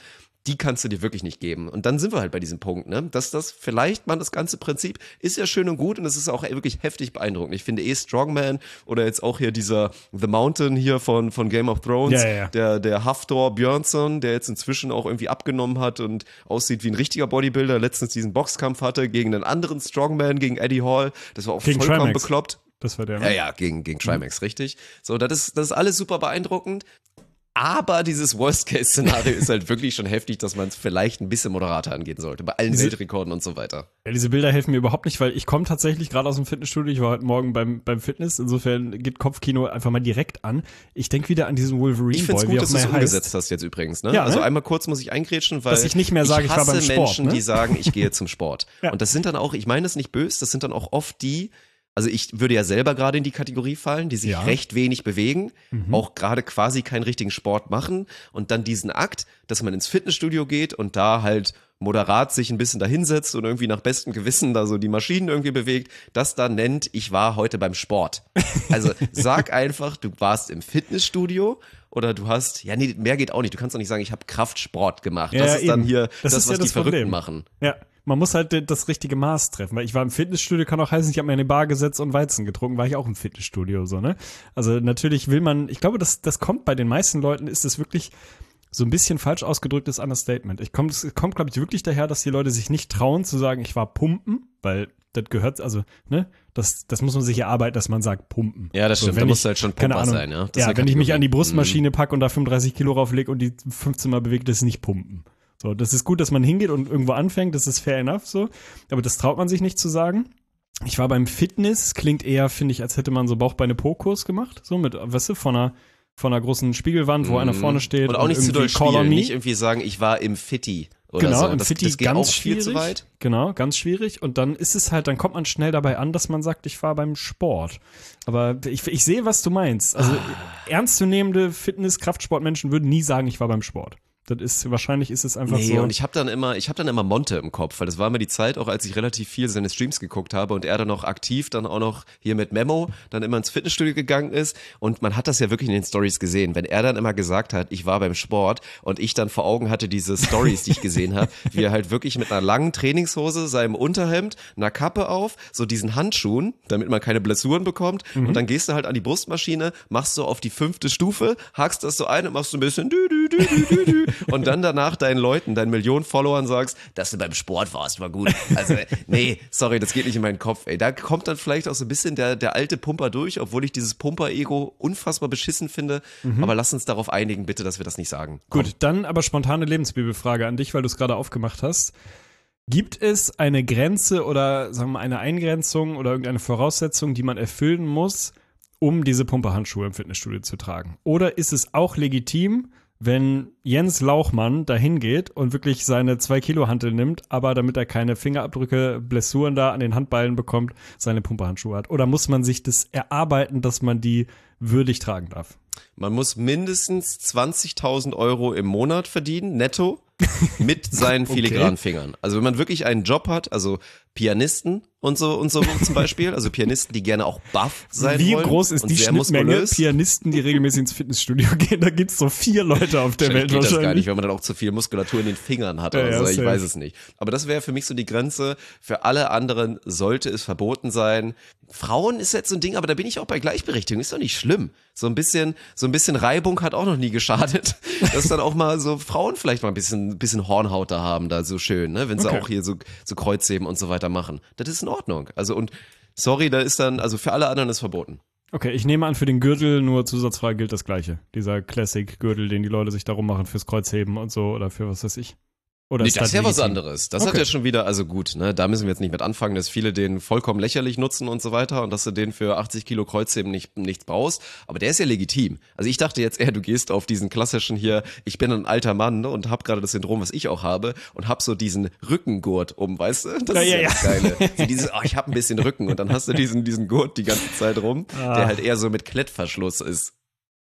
die kannst du dir wirklich nicht geben. Und dann sind wir halt bei diesem Punkt, ne? Dass das vielleicht man das ganze Prinzip ist ja schön und gut und es ist auch wirklich heftig beeindruckend. Ich finde eh Strongman oder jetzt auch hier dieser The Mountain hier von, von Game of Thrones, ja, ja, ja. der, der Hafthor Björnsson, der jetzt inzwischen auch irgendwie abgenommen hat und aussieht wie ein richtiger Bodybuilder, letztens diesen Boxkampf hatte gegen einen anderen Strongman, gegen Eddie Hall. Das war auch gegen vollkommen Trimax. bekloppt. Das war der, Ja, ja, gegen, gegen Trimax, mhm. richtig. So, das ist, das ist alles super beeindruckend. Aber dieses Worst-Case-Szenario ist halt wirklich schon heftig, dass man es vielleicht ein bisschen moderater angehen sollte, bei allen diese, Weltrekorden und so weiter. Ja, diese Bilder helfen mir überhaupt nicht, weil ich komme tatsächlich gerade aus dem Fitnessstudio, ich war heute Morgen beim, beim Fitness, insofern geht Kopfkino einfach mal direkt an. Ich denke wieder an diesen Wolverine-Boy, Ich finde es gut, dass du es heißt. umgesetzt hast jetzt übrigens. Ne? Ja, also ne? einmal kurz muss ich eingrätschen, weil dass ich nicht mehr sage, ich, ich hasse war beim Sport, Menschen, ne? die sagen, ich gehe zum Sport. Ja. Und das sind dann auch, ich meine das nicht böse, das sind dann auch oft die, also ich würde ja selber gerade in die Kategorie fallen, die sich Ja. recht wenig bewegen, Mhm. auch gerade quasi keinen richtigen Sport machen und dann diesen Akt, dass man ins Fitnessstudio geht und da halt moderat sich ein bisschen dahinsetzt und irgendwie nach bestem Gewissen da so die Maschinen irgendwie bewegt, das dann nennt, ich war heute beim Sport. Also sag einfach, du warst im Fitnessstudio oder du hast, ja nee, mehr geht auch nicht, du kannst doch nicht sagen, ich habe Kraftsport gemacht. Ja, das ist dann eben. hier Das das, ist was ja die das Verrückten Problem. machen. Ja, man muss halt das richtige Maß treffen, weil ich war im Fitnessstudio, kann auch heißen, ich habe mir in eine Bar gesetzt und Weizen getrunken, war ich auch im Fitnessstudio so, ne? Also natürlich will man, ich glaube, das, das kommt bei den meisten Leuten, ist das wirklich so ein bisschen falsch ausgedrücktes Understatement. Ich komm, es kommt, glaube ich, wirklich daher, dass die Leute sich nicht trauen zu sagen, ich war pumpen, weil das gehört, also, ne, das, das muss man sich erarbeiten, dass man sagt, pumpen. Ja, das So, stimmt, wenn da ich- musst du halt schon keine Pumper Ahnung, sein, ja. Das ist Ja, eine wenn ich mich an die Kategorie. Brustmaschine packe und da fünfunddreißig Kilo rauflege und die fünfzehn Mal bewegt, das ist nicht pumpen. So, das ist gut, dass man hingeht und irgendwo anfängt, das ist fair enough so, aber das traut man sich nicht zu sagen. Ich war beim Fitness, klingt eher, finde ich, als hätte man so Bauch-Beine-Po-Kurs gemacht, so mit, weißt du, von einer, von einer großen Spiegelwand, wo Mhm. einer vorne steht. Und auch nicht zu irgendwie doll Call on spielen, me. nicht irgendwie sagen, ich war im Fitti oder Genau, so. im das, Fitti das geht ganz auch viel schwierig. zu weit. Genau, ganz schwierig. Und dann ist es halt, dann kommt man schnell dabei an, dass man sagt, ich war beim Sport. Aber ich, ich sehe, was du meinst. Also Ah. ernstzunehmende Fitness-Kraftsportmenschen würden nie sagen, ich war beim Sport. Das ist, wahrscheinlich ist es einfach Nee, so. und ich habe dann immer, ich habe dann immer Monte im Kopf, weil das war immer die Zeit, auch als ich relativ viel seine Streams geguckt habe und er dann noch aktiv, dann auch noch hier mit Memo, dann immer ins Fitnessstudio gegangen ist und man hat das ja wirklich in den Stories gesehen, wenn er dann immer gesagt hat, ich war beim Sport und ich dann vor Augen hatte diese Stories, die ich gesehen habe, wie er halt wirklich mit einer langen Trainingshose, seinem Unterhemd, einer Kappe auf, so diesen Handschuhen, damit man keine Blessuren bekommt Mhm. und dann gehst du halt an die Brustmaschine, machst so auf die fünfte Stufe, hakst das so ein und machst so ein bisschen dü, dü, dü, dü, dü, dü. Und dann danach deinen Leuten, deinen Millionen Followern sagst, dass du beim Sport warst, war gut. Also, nee, sorry, das geht nicht in meinen Kopf, ey. Da kommt dann vielleicht auch so ein bisschen der, der alte Pumper durch, obwohl ich dieses Pumper-Ego unfassbar beschissen finde. Aber lass uns darauf einigen, bitte, dass wir das nicht sagen. Komm. Gut, dann aber spontane Lebensbibelfrage an dich, weil du es gerade aufgemacht hast. Gibt es eine Grenze oder sagen wir mal eine Eingrenzung oder irgendeine Voraussetzung, die man erfüllen muss, um diese Pumperhandschuhe im Fitnessstudio zu tragen? Oder ist es auch legitim, wenn Jens Lauchmann dahin geht und wirklich seine zwei Kilo Hantel nimmt, aber damit er keine Fingerabdrücke, Blessuren da an den Handballen bekommt, seine Pumperhandschuhe hat? Oder muss man sich das erarbeiten, dass man die würdig tragen darf? Man muss mindestens zwanzigtausend Euro im Monat verdienen, netto, mit seinen Okay. filigranen Fingern. Also wenn man wirklich einen Job hat, also Pianisten und so und so zum Beispiel, also Pianisten, die gerne auch buff sein Wie wollen. groß ist und die sehr Schnittmenge muskulös. Pianisten, die regelmäßig ins Fitnessstudio gehen? Da gibt's so vier Leute auf der Welt Geht das gar nicht, wahrscheinlich. wenn man dann auch zu viel Muskulatur in den Fingern hat Ja, oder ja, so, ich safe. weiß es nicht. Aber das wäre für mich so die Grenze. Für alle anderen sollte es verboten sein. Frauen ist jetzt so ein Ding, aber da bin ich auch bei Gleichberechtigung, ist doch nicht schlimm. So ein bisschen, so ein bisschen Reibung hat auch noch nie geschadet. Dass dann auch mal so Frauen vielleicht mal ein bisschen, bisschen Hornhaut da haben, da so schön, ne, wenn sie Okay. auch hier so, so Kreuzheben und so weiter machen. Das ist in Ordnung. Also und sorry, da ist dann, also für alle anderen ist verboten. Okay, ich nehme an, für den Gürtel nur zusatzfrei gilt das Gleiche. Dieser Classic-Gürtel, den die Leute sich darum machen fürs Kreuzheben und so oder für was weiß ich. Oder Nee, ist das ist ja was legitim? anderes. Das hat Okay. ja schon wieder, also gut, ne, da müssen wir jetzt nicht mit anfangen, dass viele den vollkommen lächerlich nutzen und so weiter und dass du den für achtzig Kilo Kreuzheben nicht, nichts brauchst. Aber der ist ja legitim. Also ich dachte jetzt eher, du gehst auf diesen klassischen hier, ich bin ein alter Mann, ne, und hab gerade das Syndrom, was ich auch habe und hab so diesen Rückengurt um, weißt du? Das Ja, ist ja, ja, ja. das Geile. So dieses, oh, ich hab ein bisschen Rücken und dann hast du diesen, diesen Gurt die ganze Zeit rum, Ah. der halt eher so mit Klettverschluss ist.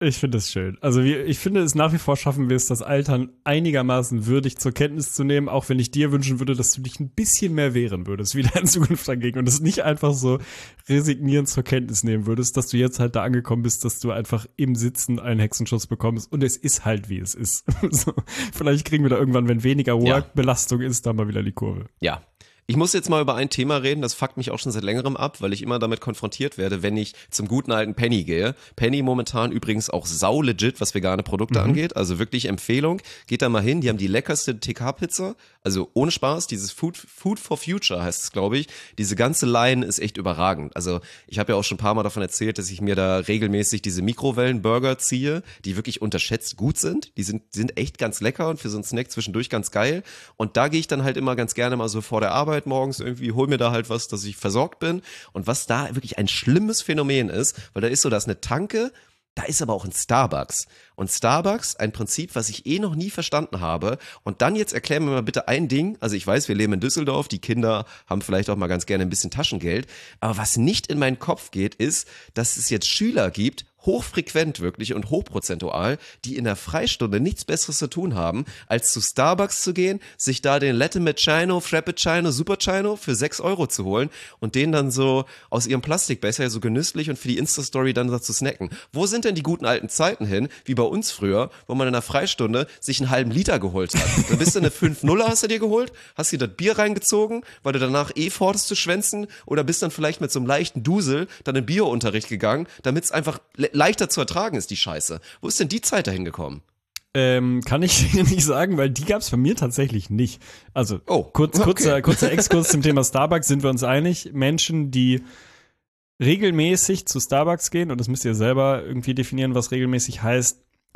Ich finde es schön. Also wir, ich finde es nach wie vor schaffen wir es, das Altern einigermaßen würdig zur Kenntnis zu nehmen, auch wenn ich dir wünschen würde, dass du dich ein bisschen mehr wehren würdest, wieder in Zukunft dagegen und es nicht einfach so resignierend zur Kenntnis nehmen würdest, dass du jetzt halt da angekommen bist, dass du einfach im Sitzen einen Hexenschuss bekommst und es ist halt, wie es ist. So, vielleicht kriegen wir da irgendwann, wenn weniger Work-Belastung ist, da mal wieder die Kurve. Ja. Ich muss jetzt mal über ein Thema reden, das fuckt mich auch schon seit längerem ab, weil ich immer damit konfrontiert werde, wenn ich zum guten alten Penny gehe. Penny momentan übrigens auch sau legit, was vegane Produkte mhm. angeht, also wirklich Empfehlung. Geht da mal hin, die haben die leckerste T K-Pizza, also ohne Spaß, dieses Food, Food for Future heißt es, glaube ich. Diese ganze Line ist echt überragend. Also ich habe ja auch schon ein paar Mal davon erzählt, dass ich mir da regelmäßig diese Mikrowellenburger ziehe, die wirklich unterschätzt gut sind. Die sind, sind echt ganz lecker und für so einen Snack zwischendurch ganz geil. Und da gehe ich dann halt immer ganz gerne mal so vor der Arbeit morgens irgendwie, hol mir da halt was, dass ich versorgt bin. Und was da wirklich ein schlimmes Phänomen ist, weil da ist so, da ist eine Tanke, da ist aber auch ein Starbucks. Und Starbucks, ein Prinzip, was ich eh noch nie verstanden habe. Und dann jetzt erklär mir mal bitte ein Ding. Also ich weiß, wir leben in Düsseldorf, die Kinder haben vielleicht auch mal ganz gerne ein bisschen Taschengeld. Aber was nicht in meinen Kopf geht, ist, dass es jetzt Schüler gibt, hochfrequent wirklich und hochprozentual, die in der Freistunde nichts Besseres zu tun haben, als zu Starbucks zu gehen, sich da den Latte Macchiato, Frappuccino, Superchino für sechs Euro zu holen und den dann so aus ihrem Plastikbecher so genüsslich und für die Insta-Story dann da zu snacken. Wo sind denn die guten alten Zeiten hin, wie bei uns früher, wo man in der Freistunde sich einen halben Liter geholt hat? Da bist du eine fünf nuller hast du dir geholt, hast dir das Bier reingezogen, weil du danach eh vorhattest zu schwänzen oder bist dann vielleicht mit so einem leichten Dusel dann in Biounterricht gegangen, damit es einfach leichter zu ertragen ist, die Scheiße. Wo ist denn die Zeit dahin gekommen? Ähm, kann ich dir nicht sagen, weil die gab's bei mir tatsächlich nicht. Also, oh, kurz, okay. kurzer, kurzer Exkurs zum Thema Starbucks, sind wir uns einig. Menschen, die regelmäßig zu Starbucks gehen, und das müsst ihr selber irgendwie definieren, was regelmäßig heißt,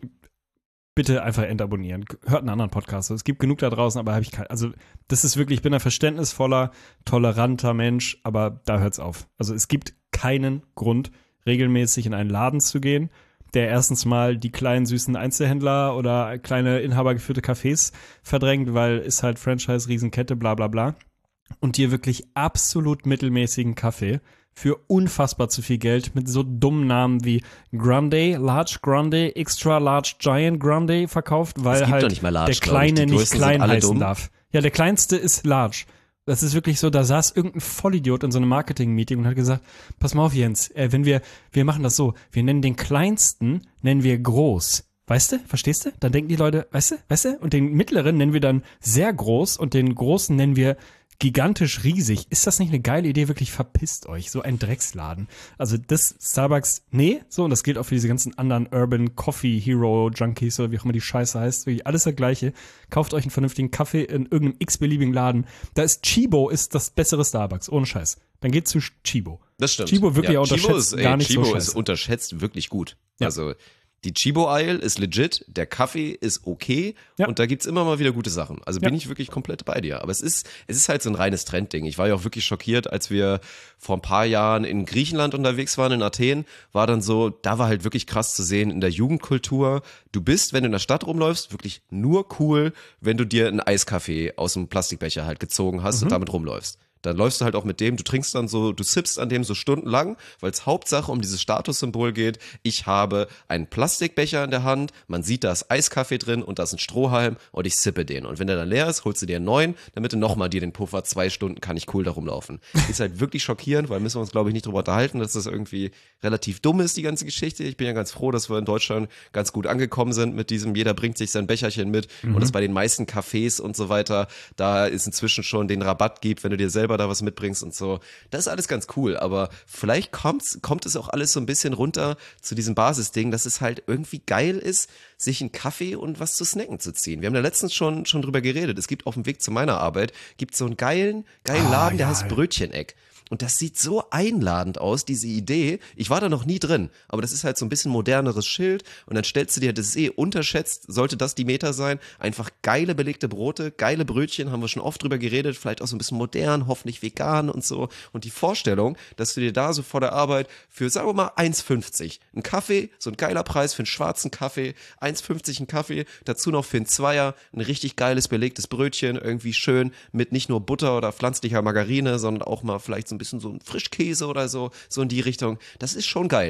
bitte einfach entabonnieren. Hört einen anderen Podcast. Es gibt genug da draußen, aber habe ich kein, also das ist wirklich, ich bin ein verständnisvoller, toleranter Mensch, aber da hört's auf. Also es gibt keinen Grund, regelmäßig in einen Laden zu gehen, der erstens mal die kleinen süßen Einzelhändler oder kleine inhabergeführte Cafés verdrängt, weil ist halt Franchise, Riesenkette, bla bla bla. Und dir wirklich absolut mittelmäßigen Kaffee für unfassbar zu viel Geld mit so dummen Namen wie Grande, Large Grande, Extra Large Giant Grande verkauft, weil halt nicht large, der Kleine nicht klein heißen dumm. darf. Ja, der Kleinste ist Large. Das ist wirklich so, da saß irgendein Vollidiot in so einem Marketing-Meeting und hat gesagt, pass mal auf, Jens, äh, wenn wir, wir machen das so, wir nennen den Kleinsten, nennen wir groß. Weißt du? Verstehst du? Dann denken die Leute, weißt du? Weißt du? Und den Mittleren nennen wir dann sehr groß und den Großen nennen wir gigantisch riesig. Ist das nicht eine geile Idee? Wirklich verpisst euch. So ein Drecksladen. Also das Starbucks, nee, so, und das gilt auch für diese ganzen anderen Urban Coffee Hero Junkies oder wie auch immer die Scheiße heißt. Wirklich alles das Gleiche. Kauft euch einen vernünftigen Kaffee in irgendeinem x-beliebigen Laden. Da ist Chibo ist das bessere Starbucks. Ohne Scheiß. Dann geht zu Chibo. Das stimmt. Chibo wirklich ja, unterschätzt Chibo ist, ey, gar nicht Chibo so ist scheiße. unterschätzt wirklich gut. Ja. Also die Chibo Aisle ist legit, der Kaffee ist okay ja. und da gibt's immer mal wieder gute Sachen. Also bin ja. ich wirklich komplett bei dir. Aber es ist, es ist halt so ein reines Trendding. Ich war ja auch wirklich schockiert, als wir vor ein paar Jahren in Griechenland unterwegs waren, in Athen, war dann so, da war halt wirklich krass zu sehen in der Jugendkultur. Du bist, wenn du in der Stadt rumläufst, wirklich nur cool, wenn du dir einen Eiskaffee aus dem Plastikbecher halt gezogen hast mhm. und damit rumläufst. Dann läufst du halt auch mit dem, du trinkst dann so, du sippst an dem so stundenlang, weil es Hauptsache um dieses Statussymbol geht. Ich habe einen Plastikbecher in der Hand, man sieht, da ist Eiskaffee drin und da ist ein Strohhalm und ich sippe den. Und wenn der dann leer ist, holst du dir einen neuen, damit du nochmal dir den Puffer, zwei Stunden kann ich cool da rumlaufen. Ist halt wirklich schockierend, weil müssen wir uns, glaube ich, nicht drüber unterhalten, dass das irgendwie relativ dumm ist, die ganze Geschichte. Ich bin ja ganz froh, dass wir in Deutschland ganz gut angekommen sind mit diesem, jeder bringt sich sein Becherchen mit mhm. und es bei den meisten Cafés und so weiter, da ist inzwischen schon den Rabatt gibt, wenn du dir selber da was mitbringst und so. Das ist alles ganz cool, aber vielleicht kommt's, kommt es auch alles so ein bisschen runter zu diesem Basisding, dass es halt irgendwie geil ist, sich einen Kaffee und was zu snacken zu ziehen. Wir haben da letztens schon, schon drüber geredet. Es gibt auf dem Weg zu meiner Arbeit, gibt so einen geilen, geilen Laden, oh, der ja, heißt ja. Brötcheneck. Und das sieht so einladend aus, diese Idee. Ich war da noch nie drin, aber das ist halt so ein bisschen moderneres Schild und dann stellst du dir, das ist eh unterschätzt, sollte das die Meter sein, einfach geile belegte Brote, geile Brötchen, haben wir schon oft drüber geredet, vielleicht auch so ein bisschen modern, hoffentlich vegan und so. Und die Vorstellung, dass du dir da so vor der Arbeit für, sagen wir mal, eins fünfzig, ein Kaffee, so ein geiler Preis für einen schwarzen Kaffee, eins fünfzig ein Kaffee, dazu noch für einen Zweier ein richtig geiles belegtes Brötchen, irgendwie schön mit nicht nur Butter oder pflanzlicher Margarine, sondern auch mal vielleicht so ein bisschen so ein Frischkäse oder so, so in die Richtung. Das ist schon geil.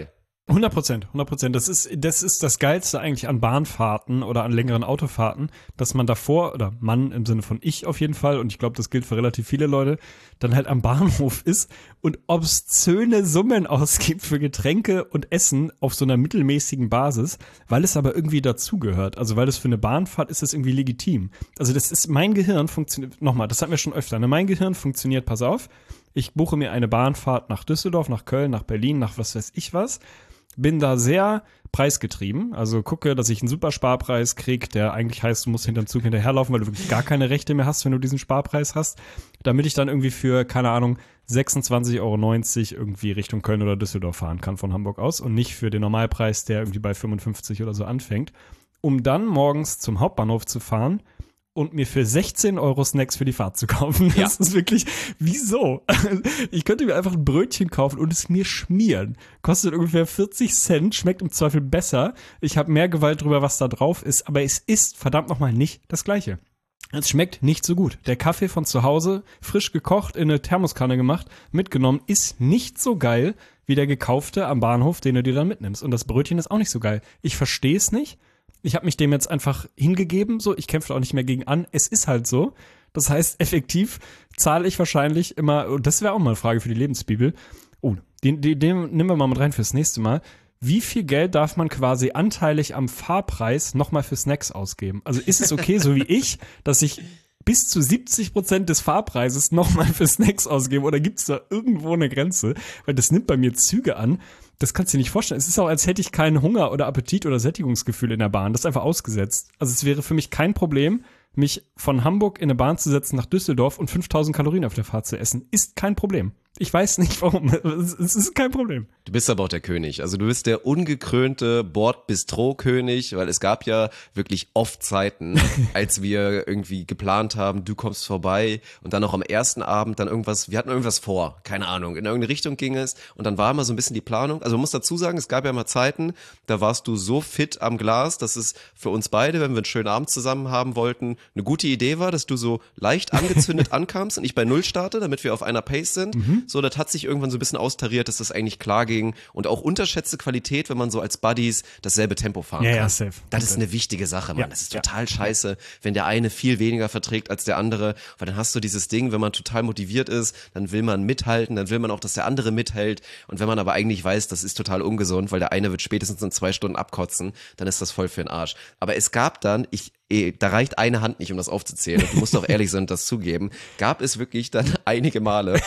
hundert Prozent, hundert Prozent. Das ist, das ist das Geilste eigentlich an Bahnfahrten oder an längeren Autofahrten, dass man davor, oder man im Sinne von ich auf jeden Fall, und ich glaube, das gilt für relativ viele Leute, dann halt am Bahnhof ist und obszöne Summen ausgibt für Getränke und Essen auf so einer mittelmäßigen Basis, weil es aber irgendwie dazugehört. Also weil das für eine Bahnfahrt ist das irgendwie legitim. Also das ist, mein Gehirn funktioniert, nochmal, das hatten wir schon öfter, ne? Mein Gehirn funktioniert, pass auf, ich buche mir eine Bahnfahrt nach Düsseldorf, nach Köln, nach Berlin, nach was weiß ich was, bin da sehr preisgetrieben, also gucke, dass ich einen super Sparpreis kriege, der eigentlich heißt, du musst hinterm Zug hinterherlaufen, weil du wirklich gar keine Rechte mehr hast, wenn du diesen Sparpreis hast, damit ich dann irgendwie für, keine Ahnung, sechsundzwanzig Euro neunzig irgendwie Richtung Köln oder Düsseldorf fahren kann von Hamburg aus und nicht für den Normalpreis, der irgendwie bei fünfundfünfzig oder so anfängt, um dann morgens zum Hauptbahnhof zu fahren und mir für sechzehn Euro Snacks für die Fahrt zu kaufen. Das ja. ist wirklich, wieso? Ich könnte mir einfach ein Brötchen kaufen und es mir schmieren. Kostet ungefähr vierzig Cent, schmeckt im Zweifel besser. Ich habe mehr Gewalt drüber, was da drauf ist, aber es ist verdammt nochmal nicht das Gleiche. Es schmeckt nicht so gut. Der Kaffee von zu Hause, frisch gekocht, in eine Thermoskanne gemacht, mitgenommen, ist nicht so geil wie der gekaufte am Bahnhof, den du dir dann mitnimmst. Und das Brötchen ist auch nicht so geil. Ich verstehe es nicht. Ich habe mich dem jetzt einfach hingegeben, so, ich kämpfe auch nicht mehr gegen an. Es ist halt so. Das heißt, effektiv zahle ich wahrscheinlich immer, und das wäre auch mal eine Frage für die Lebensbibel. Oh, den, den, den nehmen wir mal mit rein fürs nächste Mal. Wie viel Geld darf man quasi anteilig am Fahrpreis nochmal für Snacks ausgeben? Also ist es okay, so wie ich, dass ich bis zu siebzig Prozent des Fahrpreises nochmal für Snacks ausgebe? Oder gibt es da irgendwo eine Grenze? Weil das nimmt bei mir Züge an. Das kannst du dir nicht vorstellen. Es ist auch, als hätte ich keinen Hunger oder Appetit oder Sättigungsgefühl in der Bahn. Das ist einfach ausgesetzt. Also es wäre für mich kein Problem, mich von Hamburg in eine Bahn zu setzen nach Düsseldorf und fünftausend Kalorien auf der Fahrt zu essen. Ist kein Problem. Ich weiß nicht warum. Es ist kein Problem. Du bist aber auch der König. Also du bist der ungekrönte Bord-Bistro-König, weil es gab ja wirklich oft Zeiten, als wir irgendwie geplant haben, du kommst vorbei und dann noch am ersten Abend dann irgendwas, wir hatten irgendwas vor, keine Ahnung, in irgendeine Richtung ging es und dann war immer so ein bisschen die Planung. Also man muss dazu sagen, es gab ja mal Zeiten, da warst du so fit am Glas, dass es für uns beide, wenn wir einen schönen Abend zusammen haben wollten, eine gute Idee war, dass du so leicht angezündet ankamst und ich bei Null starte, damit wir auf einer Pace sind. Mhm. So, das hat sich irgendwann so ein bisschen austariert, dass das eigentlich klar ging und auch unterschätzte Qualität, wenn man so als Buddies dasselbe Tempo fahren ja, kann. Ja, safe. Das ist eine wichtige Sache, Mann. Ja, das ist ja. total scheiße, wenn der eine viel weniger verträgt als der andere, weil dann hast du dieses Ding, wenn man total motiviert ist, dann will man mithalten, dann will man auch, dass der andere mithält und wenn man aber eigentlich weiß, das ist total ungesund, weil der eine wird spätestens in zwei Stunden abkotzen, dann ist das voll für den Arsch. Aber es gab dann, ich da reicht eine Hand nicht, um das aufzuzählen. Und du musst auch ehrlich sein und das zugeben. Gab es wirklich dann einige Male,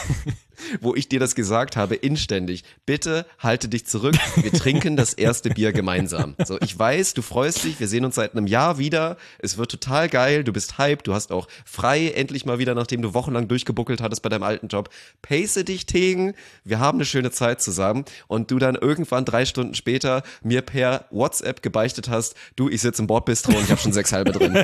wo ich dir das gesagt habe, inständig, bitte halte dich zurück, wir trinken das erste Bier gemeinsam. So, ich weiß, du freust dich, wir sehen uns seit einem Jahr wieder, es wird total geil, du bist hyped, du hast auch frei, endlich mal wieder, nachdem du wochenlang durchgebuckelt hattest bei deinem alten Job. Pace dich, Tegen, wir haben eine schöne Zeit zusammen und du dann irgendwann drei Stunden später mir per WhatsApp gebeichtet hast, du, ich sitze im Bordbistro und ich habe schon sechs halbe drin.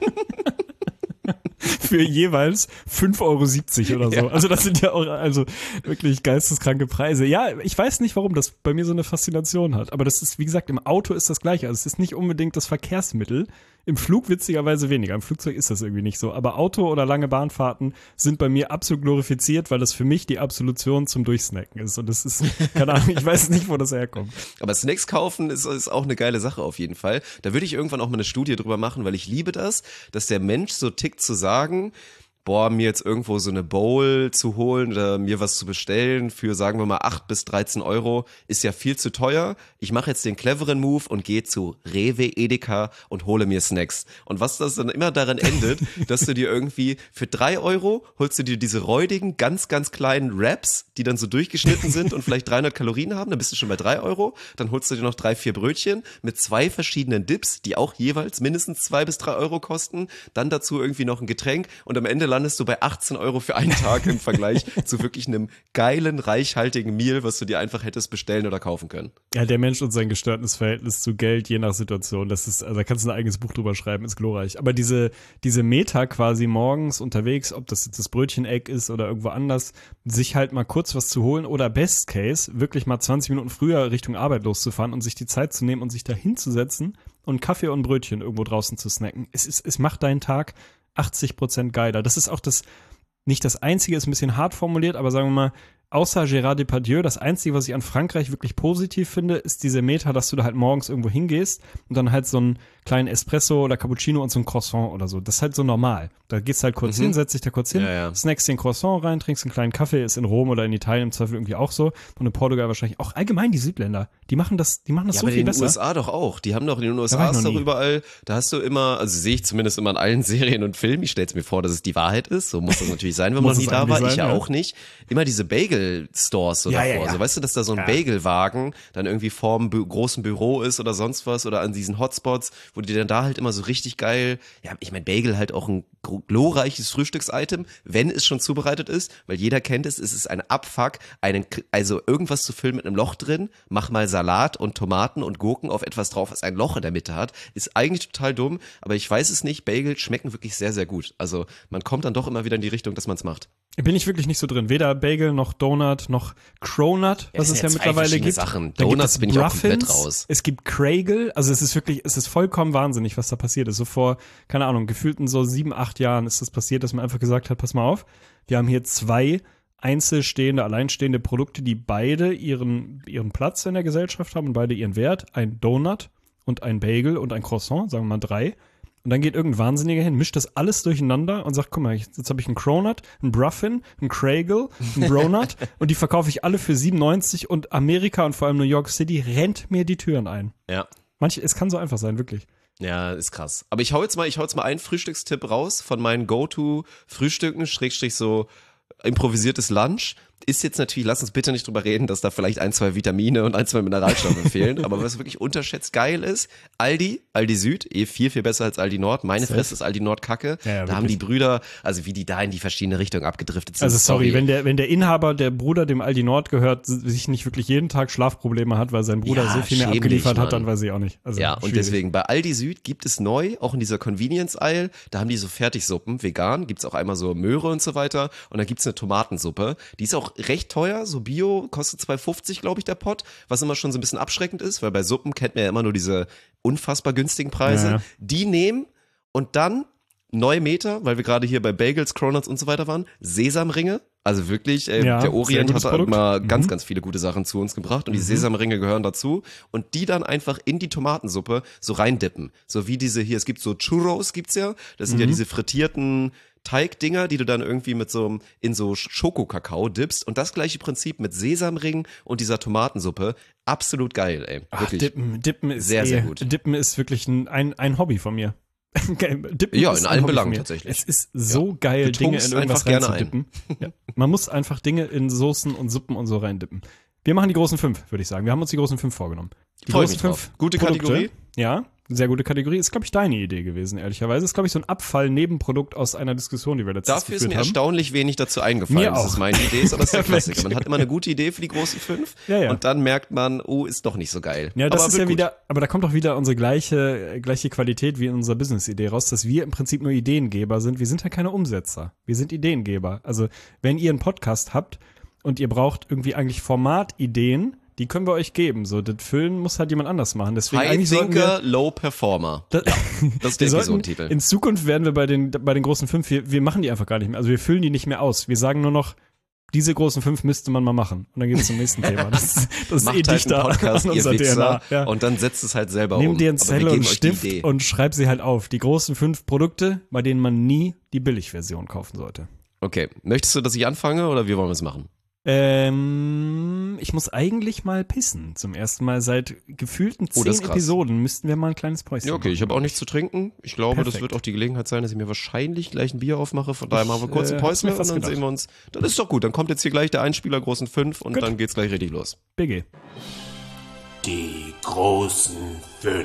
Für jeweils fünf Euro siebzig oder so. Ja. Also das sind ja auch also wirklich geisteskranke Preise. Ja, ich weiß nicht, warum das bei mir so eine Faszination hat. Aber das ist, wie gesagt, im Auto ist das Gleiche. Also es ist nicht unbedingt das Verkehrsmittel. Im Flug witzigerweise weniger. Im Flugzeug ist das irgendwie nicht so. Aber Auto oder lange Bahnfahrten sind bei mir absolut glorifiziert, weil das für mich die Absolution zum Durchsnacken ist. Und das ist, keine Ahnung, ich weiß nicht, wo das herkommt. Aber Snacks kaufen ist, ist auch eine geile Sache auf jeden Fall. Da würde ich irgendwann auch mal eine Studie drüber machen, weil ich liebe das, dass der Mensch so tickt zu sagen, boah, mir jetzt irgendwo so eine Bowl zu holen oder mir was zu bestellen für, sagen wir mal, acht bis dreizehn Euro, ist ja viel zu teuer. Ich mache jetzt den cleveren Move und gehe zu Rewe, Edeka und hole mir Snacks. Und was das dann immer daran endet, dass du dir irgendwie für drei Euro holst du dir diese räudigen, ganz, ganz kleinen Wraps, die dann so durchgeschnitten sind und vielleicht dreihundert Kalorien haben, dann bist du schon bei drei Euro. Dann holst du dir noch drei, vier Brötchen mit zwei verschiedenen Dips, die auch jeweils mindestens zwei bis drei Euro kosten. Dann dazu irgendwie noch ein Getränk und am Ende landest du bei achtzehn Euro für einen Tag im Vergleich zu wirklich einem geilen, reichhaltigen Meal, was du dir einfach hättest bestellen oder kaufen können. Ja, der Mensch und sein gestörtes Verhältnis zu Geld, je nach Situation, das ist, also da kannst du ein eigenes Buch drüber schreiben, ist glorreich. Aber diese, diese Meta quasi morgens unterwegs, ob das jetzt das Brötchen-Egg ist oder irgendwo anders, sich halt mal kurz was zu holen oder Best Case, wirklich mal zwanzig Minuten früher Richtung Arbeit loszufahren und sich die Zeit zu nehmen und sich da hinzusetzen und Kaffee und Brötchen irgendwo draußen zu snacken. Es ist, es macht deinen Tag achtzig Prozent geiler. Das ist auch das, nicht das Einzige, ist ein bisschen hart formuliert, aber sagen wir mal, außer Gérard Depardieu, das Einzige, was ich an Frankreich wirklich positiv finde, ist diese Meta, dass du da halt morgens irgendwo hingehst und dann halt so einen kleinen Espresso oder Cappuccino und so ein Croissant oder so. Das ist halt so normal. Da gehst du halt kurz Mhm. hin, setzt dich da kurz hin, Ja, ja. snackst den Croissant rein, trinkst einen kleinen Kaffee, ist in Rom oder in Italien im Zweifel irgendwie auch so und in Portugal wahrscheinlich auch. Allgemein die Südländer, die machen das, die machen das Ja, so aber viel in den besser. U S A doch auch. Die haben doch in den war U S ich A noch ist doch nie. überall, da hast du immer, also sehe ich zumindest immer in allen Serien und Filmen, ich stell's mir vor, dass es die Wahrheit ist, so muss das natürlich sein, wenn man Muss noch nie es da war, eigentlich ich sein, ja ja. auch nicht, immer diese Bagel-Stores so Ja, ja, davor, ja. so weißt du, dass da so ein Ja. Bagelwagen dann irgendwie vorm Bü- großen Büro ist oder sonst was oder an diesen Hotspots, wo die dann da halt immer so richtig geil, ja, ich meine Bagel halt auch ein gro- glorreiches Frühstücksitem, wenn es schon zubereitet ist, weil jeder kennt es, es ist ein Abfuck, einen, K- also irgendwas zu füllen mit einem Loch drin, mach mal Salat und Tomaten und Gurken auf etwas drauf, was ein Loch in der Mitte hat, ist eigentlich total dumm, aber ich weiß es nicht, Bagels schmecken wirklich sehr, sehr gut. Also man kommt dann doch immer wieder in die Richtung, dass man es macht. Bin ich wirklich nicht so drin. Weder Bagel noch Donut noch Cronut, was das es sind ja ja zwei mittlerweile verschiedene gibt. Sachen. Da gibt Donuts es bin ich auch komplett Bruffins, raus. Es gibt Craigle, also es ist wirklich, es ist vollkommen wahnsinnig, was da passiert ist. So vor, keine Ahnung, gefühlten so sieben, acht Jahren ist das passiert, dass man einfach gesagt hat, pass mal auf, wir haben hier zwei einzelstehende, alleinstehende Produkte, die beide ihren, ihren Platz in der Gesellschaft haben und beide ihren Wert. Ein Donut und ein Bagel und ein Croissant, sagen wir mal drei. Und dann geht irgendein Wahnsinniger hin, mischt das alles durcheinander und sagt, guck mal, jetzt habe ich einen Cronut, einen Bruffin, einen Craigle, einen Bronut und die verkaufe ich alle für sieben neunzig und Amerika und vor allem New York City rennt mir die Türen ein. Ja. Manche, es kann so einfach sein, wirklich. Ja, ist krass. Aber ich hau jetzt mal, ich hau jetzt mal einen Frühstückstipp raus von meinen Go-To-Frühstücken, Schrägstrich so improvisiertes Lunch. Ist jetzt natürlich, lass uns bitte nicht drüber reden, dass da vielleicht ein, zwei Vitamine und ein, zwei Mineralstoffe fehlen, aber was wirklich unterschätzt geil ist, Aldi, Aldi Süd, eh viel, viel besser als Aldi Nord. Meine Safe. Fresse ist Aldi Nord Kacke. Ja, ja, da haben die wirklich. Brüder, also wie die da in die verschiedene Richtungen abgedriftet sind. Also sorry, wenn der, wenn der Inhaber, der Bruder dem Aldi Nord gehört, sich nicht wirklich jeden Tag Schlafprobleme hat, weil sein Bruder Ja, so viel mehr schäm abgeliefert dich, hat, dann Mann. weiß ich auch nicht. Also Ja, und schwierig. deswegen bei Aldi Süd gibt es neu, auch in dieser Convenience Aisle, da haben die so Fertigsuppen, vegan, gibt's auch einmal so Möhre und so weiter und dann gibt's eine Tomatensuppe, die ist auch recht teuer, so Bio, kostet zwei fünfzig, glaube ich, der Pot, was immer schon so ein bisschen abschreckend ist, weil bei Suppen kennt man ja immer nur diese unfassbar günstigen Preise. Ja, ja. Die nehmen und dann neue Meter, weil wir gerade hier bei Bagels, Cronuts und so weiter waren, Sesamringe. Also wirklich, äh, Ja, der sehr Orient gutes hat Produkt. immer ganz, Mhm. ganz viele gute Sachen zu uns gebracht und die Sesamringe gehören dazu und die dann einfach in die Tomatensuppe so reindippen. So wie diese hier, es gibt so Churros gibt's ja, das sind ja Mhm. diese frittierten Teigdinger, die du dann irgendwie mit so einem- in so Schokokakao dippst und das gleiche Prinzip mit Sesamringen und dieser Tomatensuppe. Absolut geil, ey. Ach, Wirklich. Dippen, Dippen ist Sehr, eh, sehr gut. Dippen ist wirklich ein, ein, ein Hobby von mir. Dippen Ja, ist in ein allen Hobby Belangen von mir. tatsächlich. Es ist so Ja. geil, Du Dinge tunkst in irgendwas einfach gerne reinzudippen. Ja. Man muss einfach Dinge in Soßen und Suppen und so reindippen. Wir machen die großen fünf, würde ich sagen. Wir haben uns die großen fünf vorgenommen. Die Freu großen mich drauf. fünf Gute Produkte, Kategorie. Ja, sehr gute Kategorie. Ist, glaube ich, deine Idee gewesen, ehrlicherweise. Ist, glaube ich, so ein Abfall-Nebenprodukt aus einer Diskussion, die wir letztens Dafür ist geführt mir haben. erstaunlich wenig dazu eingefallen, Mir dass auch. es meine Idee ist, aber es ist der Perfekt. Klassiker. Man hat immer eine gute Idee für die großen fünf Ja, ja. und dann merkt man, oh, ist doch nicht so geil. Ja, das aber ist wird ja gut. wieder, aber da kommt auch wieder unsere gleiche, gleiche Qualität wie in unserer Business-Idee raus, dass wir im Prinzip nur Ideengeber sind. Wir sind ja keine Umsetzer. Wir sind Ideengeber. Also, wenn ihr einen Podcast habt und ihr braucht irgendwie eigentlich Formatideen, die können wir euch geben. So, das Füllen muss halt jemand anders machen. Deswegen High eigentlich sollten wir, Thinker, Low Performer. das, Das ist wir der sollten, Episodentitel. in Zukunft werden wir bei den, bei den großen fünf, wir, wir machen die einfach gar nicht mehr. Also wir füllen die nicht mehr aus. Wir sagen nur noch, diese großen fünf müsste man mal machen. Und dann geht es zum nächsten Thema. Das, das ist Macht eh halt dichter einen Podcast, an ihr unserer D N A. Wichser, Ja. und dann setzt es halt selber Nimm um. dir einen Aber wir Zettel geben und euch die Stift Idee. und schreib sie halt auf. Die großen fünf Produkte, bei denen man nie die Billigversion kaufen sollte. Okay, möchtest du, dass ich anfange oder wie wollen wir es machen? Ähm, ich muss eigentlich mal pissen. Zum ersten Mal seit gefühlten Oh, zehn das ist krass. Episoden müssten wir mal ein kleines Päuschen Ja, okay, ich habe auch nichts zu trinken. Ich glaube, das Perfekt. wird auch die Gelegenheit sein, dass ich mir wahrscheinlich gleich ein Bier aufmache. Von daher Ich, machen wir kurz ein äh, Päuschen hab's mir und fast dann gedacht. sehen wir uns. Dann ist doch gut, dann kommt jetzt hier gleich der Einspieler großen fünf und Gut. dann geht's gleich richtig los. B G. Die großen fünf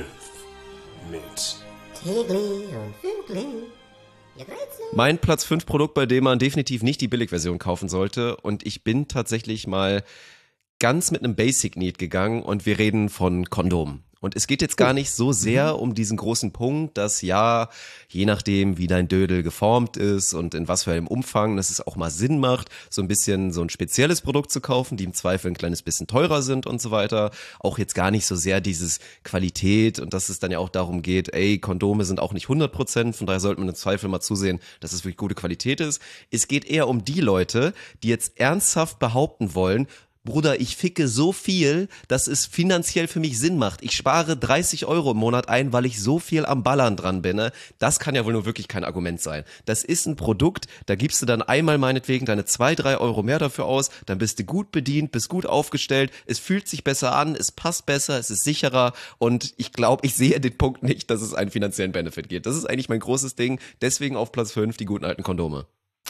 mit Tegli und Fügli. Ihr Rätsel. Mein Platz fünf Produkt, bei dem man definitiv nicht die Billigversion kaufen sollte und ich bin tatsächlich mal ganz mit einem Basic Need gegangen und wir reden von Kondom. Und es geht jetzt gar nicht so sehr um diesen großen Punkt, dass ja, je nachdem, wie dein Dödel geformt ist und in was für einem Umfang, dass es auch mal Sinn macht, so ein bisschen so ein spezielles Produkt zu kaufen, die im Zweifel ein kleines bisschen teurer sind und so weiter. Auch jetzt gar nicht so sehr dieses Qualität und dass es dann ja auch darum geht, ey, Kondome sind auch nicht hundert Prozent, von daher sollte man im Zweifel mal zusehen, dass es wirklich gute Qualität ist. Es geht eher um die Leute, die jetzt ernsthaft behaupten wollen, Bruder, ich ficke so viel, dass es finanziell für mich Sinn macht. Ich spare dreißig Euro im Monat ein, weil ich so viel am Ballern dran bin. Ne? Das kann ja wohl nur wirklich kein Argument sein. Das ist ein Produkt, da gibst du dann einmal meinetwegen deine zwei, drei Euro mehr dafür aus, dann bist du gut bedient, bist gut aufgestellt, es fühlt sich besser an, es passt besser, es ist sicherer und ich glaube, ich sehe den Punkt nicht, dass es einen finanziellen Benefit gibt. Das ist eigentlich mein großes Ding, deswegen auf Platz fünf die guten alten Kondome.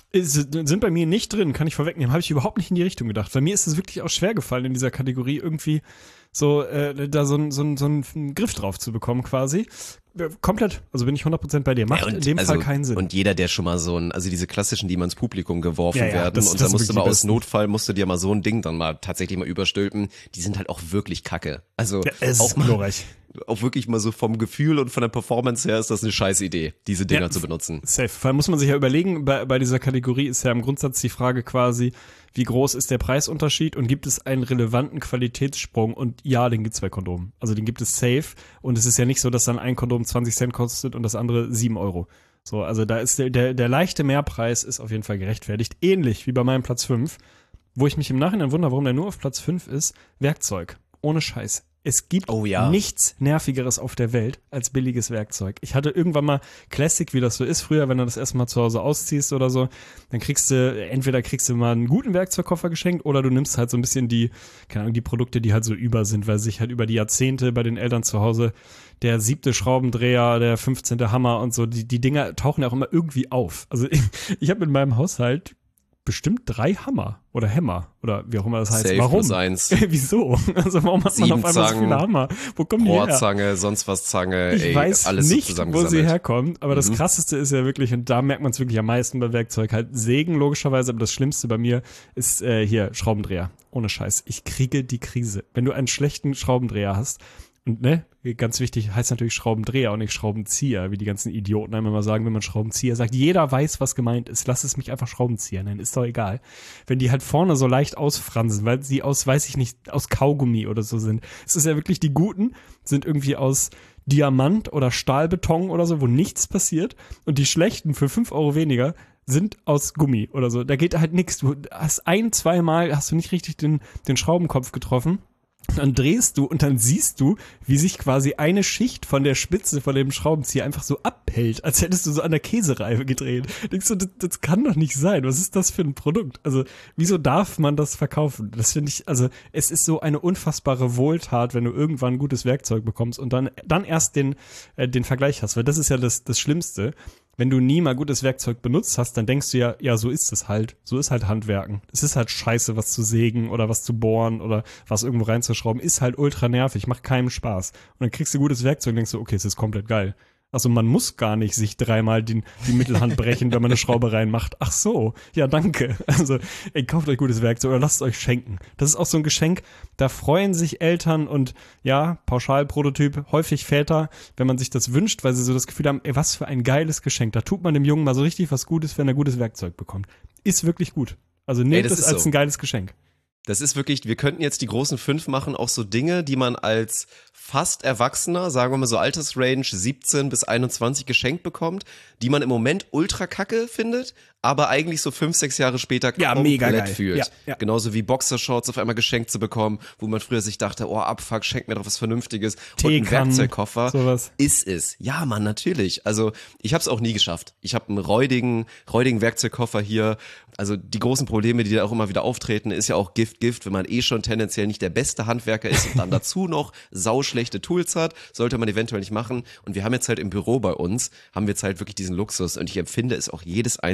Sind bei mir nicht drin, kann ich vorwegnehmen, habe ich überhaupt nicht in die Richtung gedacht. Bei mir ist es wirklich auch schwer gefallen, in dieser Kategorie irgendwie so äh, da so, so, so einen Griff drauf zu bekommen quasi. Komplett, also bin ich hundert Prozent bei dir. Macht ja, in dem also, Fall keinen Sinn. Und jeder, der schon mal so ein, also diese klassischen, die mal ins Publikum geworfen ja, ja, werden das, und das da musst du mal aus Notfall, musst du dir mal so ein Ding dann mal tatsächlich mal überstülpen, die sind halt auch wirklich kacke. Also ja, es auch ist mal, glorreich. Auch wirklich mal so vom Gefühl und von der Performance her ist das eine scheiß Idee, diese Dinger ja, zu benutzen. Safe. Vor allem muss man sich ja überlegen, bei, bei dieser Kategorie ist ja im Grundsatz die Frage quasi, wie groß ist der Preisunterschied und gibt es einen relevanten Qualitätssprung? Und ja, den gibt's bei Kondomen. Also den gibt es safe und es ist ja nicht so, dass dann ein Kondom zwanzig Cent kostet und das andere sieben Euro. So, also da ist der, der, der leichte Mehrpreis ist auf jeden Fall gerechtfertigt. Ähnlich wie bei meinem Platz fünf, wo ich mich im Nachhinein wundere, warum der nur auf Platz fünf ist, Werkzeug. Ohne Scheiß. Es gibt oh ja. nichts Nervigeres auf der Welt als billiges Werkzeug. Ich hatte irgendwann mal Classic, wie das so ist früher, wenn du das erstmal zu Hause ausziehst oder so, dann kriegst du, entweder kriegst du mal einen guten Werkzeugkoffer geschenkt oder du nimmst halt so ein bisschen die, keine Ahnung, die Produkte, die halt so über sind, weil sich halt über die Jahrzehnte bei den Eltern zu Hause der siebte Schraubendreher, der fünfzehnte Hammer und so, die, die Dinger tauchen ja auch immer irgendwie auf. Also ich, ich habe in meinem Haushalt bestimmt drei Hammer oder Hämmer oder wie auch immer das heißt. Safe warum? Plus eins. Wieso? Also warum hat man auf einmal so viele Hammer? Wo kommen die her? Rohrzange, sonst was Zange, ich ey, weiß alles nicht, so wo zusammengesammelt. sie herkommt, aber das Mhm. Krasseste ist ja wirklich, und da merkt man es wirklich am meisten bei Werkzeug, halt Sägen logischerweise, aber das Schlimmste bei mir ist äh, hier Schraubendreher. Ohne Scheiß. Ich kriege die Krise. Wenn du einen schlechten Schraubendreher hast, und ne, ganz wichtig, heißt natürlich Schraubendreher und nicht Schraubenzieher, wie die ganzen Idioten einmal mal sagen, wenn man Schraubenzieher sagt. Jeder weiß, was gemeint ist. Lass es mich einfach Schraubenzieher nennen, ist doch egal. Wenn die halt vorne so leicht ausfransen, weil sie aus, weiß ich nicht, aus Kaugummi oder so sind. Es ist ja wirklich, die guten sind irgendwie aus Diamant oder Stahlbeton oder so, wo nichts passiert. Und die schlechten für fünf Euro weniger sind aus Gummi oder so. Da geht halt nichts. Du hast ein, zweimal, hast du nicht richtig den, den Schraubenkopf getroffen. Dann drehst du und dann siehst du, wie sich quasi eine Schicht von der Spitze von dem Schraubenzieher einfach so abhält, als hättest du so an der Käsereibe gedreht. Denkst du, das, das kann doch nicht sein. Was ist das für ein Produkt? Also, wieso darf man das verkaufen? Das finde ich, also, es ist so eine unfassbare Wohltat, wenn du irgendwann ein gutes Werkzeug bekommst und dann, dann erst den, äh, den Vergleich hast, weil das ist ja das, das Schlimmste. Wenn du nie mal gutes Werkzeug benutzt hast, dann denkst du ja, ja, so ist es halt. So ist halt Handwerken. Es ist halt scheiße, was zu sägen oder was zu bohren oder was irgendwo reinzuschrauben. Ist halt ultra nervig, macht keinem Spaß. Und dann kriegst du gutes Werkzeug und denkst du, okay, es ist komplett geil. Also man muss gar nicht sich dreimal die, die Mittelhand brechen, wenn man eine Schraube reinmacht. Ach so, ja danke. Also ey, kauft euch gutes Werkzeug oder lasst es euch schenken. Das ist auch so ein Geschenk, da freuen sich Eltern und ja, Pauschalprototyp, häufig Väter, wenn man sich das wünscht, weil sie so das Gefühl haben, ey, was für ein geiles Geschenk. Da tut man dem Jungen mal so richtig was Gutes, wenn er gutes Werkzeug bekommt. Ist wirklich gut. Also nehmt es als so. ein geiles Geschenk. Das ist wirklich, wir könnten jetzt die großen fünf machen, auch so Dinge, die man als fast Erwachsener, sagen wir mal so Altersrange siebzehn bis einundzwanzig geschenkt bekommt, die man im Moment ultra kacke findet, aber eigentlich so fünf, sechs Jahre später ja, komplett mega geil. fühlt. Ja, ja. Genauso wie Boxershorts auf einmal geschenkt zu bekommen, wo man früher sich dachte, oh abfuck, schenk mir doch was Vernünftiges. Teekann, und ein Werkzeugkoffer sowas. Ist es. Ja, Mann, natürlich. Also ich habe es auch nie geschafft. Ich habe einen räudigen, räudigen Werkzeugkoffer hier. Also die großen Probleme, die da auch immer wieder auftreten, ist ja auch Gift, Gift, wenn man eh schon tendenziell nicht der beste Handwerker ist und dann dazu noch sauschlechte Tools hat, sollte man eventuell nicht machen. Und wir haben jetzt halt im Büro bei uns, haben wir jetzt halt wirklich diesen Luxus und ich empfinde es auch jedes einzelne Mal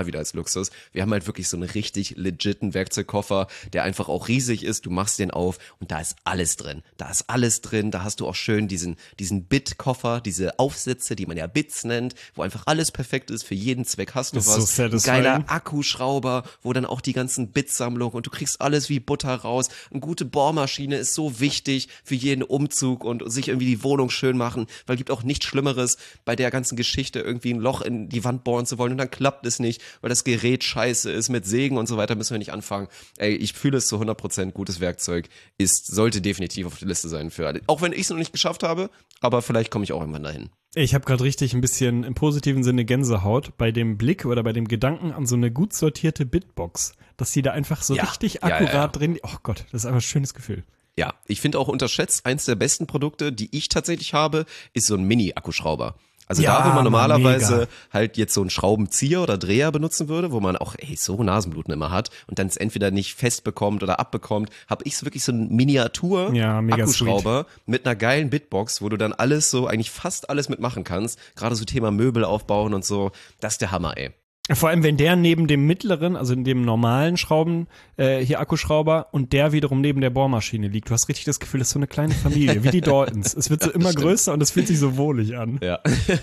wieder als Luxus. Wir haben halt wirklich so einen richtig legiten Werkzeugkoffer, der einfach auch riesig ist. Du machst den auf und da ist alles drin. Da ist alles drin. Da hast du auch schön diesen, diesen Bit-Koffer, diese Aufsätze, die man ja Bits nennt, wo einfach alles perfekt ist. Für jeden Zweck hast du ist was. So Ein satisfying. geiler Akkuschrauber, wo dann auch die ganzen Bitsammlungen und du kriegst alles wie Butter raus. Eine gute Bohrmaschine ist so wichtig für jeden Umzug und sich irgendwie die Wohnung schön machen, weil gibt auch nichts Schlimmeres bei der ganzen Geschichte, irgendwie ein Loch in die Wand bohren zu wollen und dann klappt es nicht, weil das Gerät scheiße ist, mit Sägen und so weiter müssen wir nicht anfangen. Ey, ich fühle es zu hundert Prozent, gutes Werkzeug ist, sollte definitiv auf der Liste sein für alle. Auch wenn ich es noch nicht geschafft habe, aber vielleicht komme ich auch irgendwann dahin. Ich habe gerade richtig ein bisschen im positiven Sinne Gänsehaut bei dem Blick oder bei dem Gedanken an so eine gut sortierte Bitbox, dass die da einfach so Ja, richtig ja, akkurat ja, ja. drin, oh Gott, das ist einfach ein schönes Gefühl. Ja, ich finde auch unterschätzt, eins der besten Produkte, die ich tatsächlich habe, ist so ein Mini-Akkuschrauber. Also Ja, da, wo man Mann, normalerweise mega. halt jetzt so einen Schraubenzieher oder Dreher benutzen würde, wo man auch ey, so Nasenbluten immer hat und dann es entweder nicht fest bekommt oder abbekommt, habe ich so wirklich so einen Ja, mega Miniatur-Akkuschrauber mit einer geilen Bitbox, wo du dann alles so, eigentlich fast alles mitmachen kannst. Gerade so Thema Möbel aufbauen und so, das ist der Hammer, ey. Vor allem, wenn der neben dem mittleren, also in dem normalen Schrauben, äh, hier Akkuschrauber und der wiederum neben der Bohrmaschine liegt. Du hast richtig das Gefühl, das ist so eine kleine Familie, wie die Daltons. Es wird so immer Stimmt. größer und es fühlt sich so wohlig an. Ja.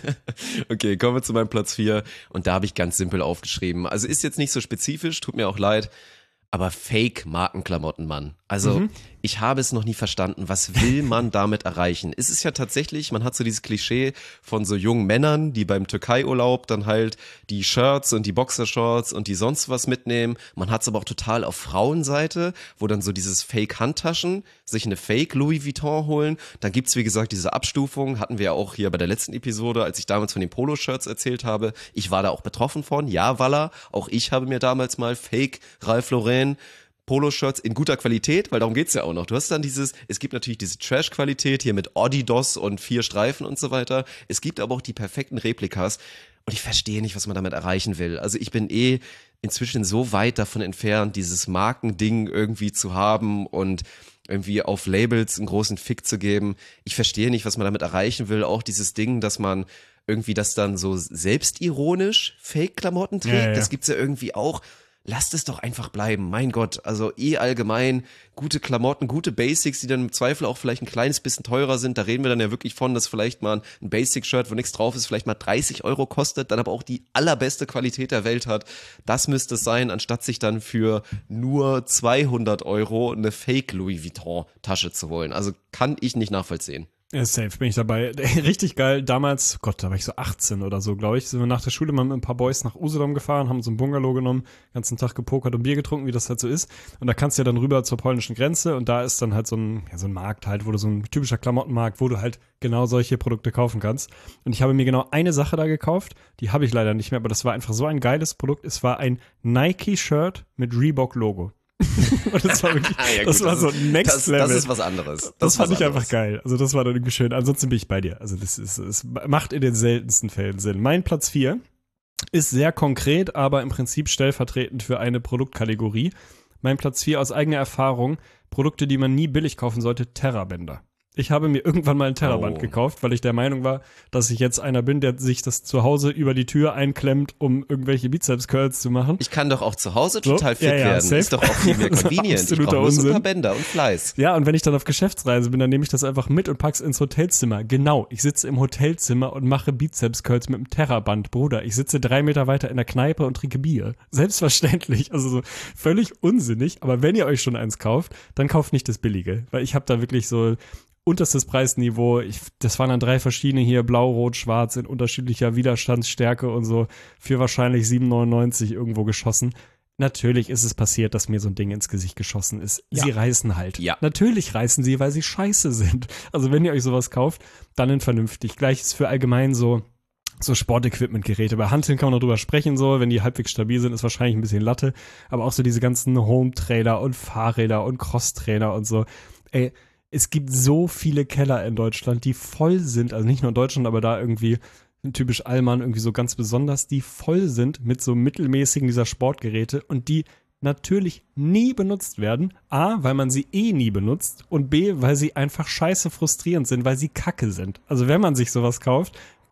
Okay, kommen wir zu meinem Platz vier und da habe ich ganz simpel aufgeschrieben. Also ist jetzt nicht so spezifisch, tut mir auch leid, aber Fake-Markenklamotten, Mann. Also Mhm. ich habe es noch nie verstanden. Was will man damit erreichen? Es ist ja tatsächlich, man hat so dieses Klischee von so jungen Männern, die beim Türkei-Urlaub dann halt die Shirts und die Boxershorts und die sonst was mitnehmen. Man hat es aber auch total auf Frauenseite, wo dann so dieses Fake-Handtaschen, sich eine Fake-Louis Vuitton holen. Dann gibt's wie gesagt diese Abstufung, hatten wir ja auch hier bei der letzten Episode, als ich damals von den Poloshirts erzählt habe. Ich war da auch betroffen von. Ja, Walla, auch ich habe mir damals mal Fake Ralph Lauren Poloshirts in guter Qualität, weil darum geht's ja auch noch. Du hast dann dieses, es gibt natürlich diese Trash-Qualität hier mit Adidas und vier Streifen und so weiter. Es gibt aber auch die perfekten Replikas und ich verstehe nicht, was man damit erreichen will. Also ich bin eh inzwischen so weit davon entfernt, dieses Markending irgendwie zu haben und irgendwie auf Labels einen großen Fick zu geben. Ich verstehe nicht, was man damit erreichen will. Auch dieses Ding, dass man irgendwie das dann so selbstironisch Fake-Klamotten trägt, Ja, ja. das gibt's ja irgendwie auch. Lasst es doch einfach bleiben, mein Gott. Also eh allgemein gute Klamotten, gute Basics, die dann im Zweifel auch vielleicht ein kleines bisschen teurer sind. Da reden wir dann ja wirklich von, dass vielleicht mal ein Basic-Shirt, wo nichts drauf ist, vielleicht mal dreißig Euro kostet, dann aber auch die allerbeste Qualität der Welt hat. Das müsste es sein, anstatt sich dann für nur zweihundert Euro eine Fake-Louis Vuitton-Tasche zu holen. Also kann ich nicht nachvollziehen. Ja, safe bin ich dabei. Richtig geil. Damals, Gott, da war ich so achtzehn oder so, glaube ich, sind wir nach der Schule mal mit ein paar Boys nach Usedom gefahren, haben so ein Bungalow genommen, ganzen Tag gepokert und Bier getrunken, wie das halt so ist. Und da kannst du ja dann rüber zur polnischen Grenze und da ist dann halt so ein, ja, so ein Markt halt, wo du so ein typischer Klamottenmarkt, wo du halt genau solche Produkte kaufen kannst. Und ich habe mir genau eine Sache da gekauft, die habe ich leider nicht mehr, aber das war einfach so ein geiles Produkt. Es war ein Nike-Shirt mit Reebok-Logo. Und das war wirklich, Ja, gut, das war so ist- Next das, Level. Das ist was anderes. Das, Das, ist fand was ich einfach anderes. geil. Also das war dann irgendwie schön. Ansonsten bin ich bei dir. Also das ist, es macht in den seltensten Fällen Sinn. Mein Platz vier ist sehr konkret, aber im Prinzip stellvertretend für eine Produktkategorie. Mein Platz vier aus eigener Erfahrung, Produkte, die man nie billig kaufen sollte, Terrabänder. Ich habe mir irgendwann mal ein Terraband Oh. gekauft, weil ich der Meinung war, dass ich jetzt einer bin, der sich das zu Hause über die Tür einklemmt, um irgendwelche Bizeps-Curls zu machen. Ich kann doch auch zu Hause So, total fit ja, ja, werden. safe. Ist doch auch viel mehr Das ist convenient. Ich absoluter brauche nur so ein paar Unsinn. Bänder und Fleiß. Ja, und wenn ich dann auf Geschäftsreise bin, dann nehme ich das einfach mit und pack's ins Hotelzimmer. Genau, ich sitze im Hotelzimmer und mache Bizeps-Curls mit einem Terraband. Bruder, ich sitze drei Meter weiter in der Kneipe und trinke Bier. Selbstverständlich, also so völlig unsinnig. Aber wenn ihr euch schon eins kauft, dann kauft nicht das Billige. Weil ich habe da wirklich so unterstes Preisniveau. Ich, das waren dann drei verschiedene hier, blau, rot, schwarz, in unterschiedlicher Widerstandsstärke und so, für wahrscheinlich sieben neunundneunzig irgendwo geschossen. Natürlich ist es passiert, dass mir so ein Ding ins Gesicht geschossen ist. Ja. Sie reißen halt. Ja. Natürlich reißen sie, weil sie scheiße sind. Also wenn ihr euch sowas kauft, dann in vernünftig. Gleiches für allgemein so so Sportequipment-Geräte. Bei Hanteln kann man noch drüber sprechen, so, wenn die halbwegs stabil sind, ist wahrscheinlich ein bisschen Latte. Aber auch so diese ganzen Home-Trailer und Fahrräder und Cross-Trainer und so. Ey, es gibt so viele Keller in Deutschland, die voll sind, also nicht nur in Deutschland, aber da irgendwie typisch Allmann irgendwie so ganz besonders, die voll sind mit so mittelmäßigen dieser Sportgeräte und die natürlich nie benutzt werden. A, weil man sie eh nie benutzt und B, weil sie einfach scheiße frustrierend sind, weil sie kacke sind. Also wenn man sich sowas kauft,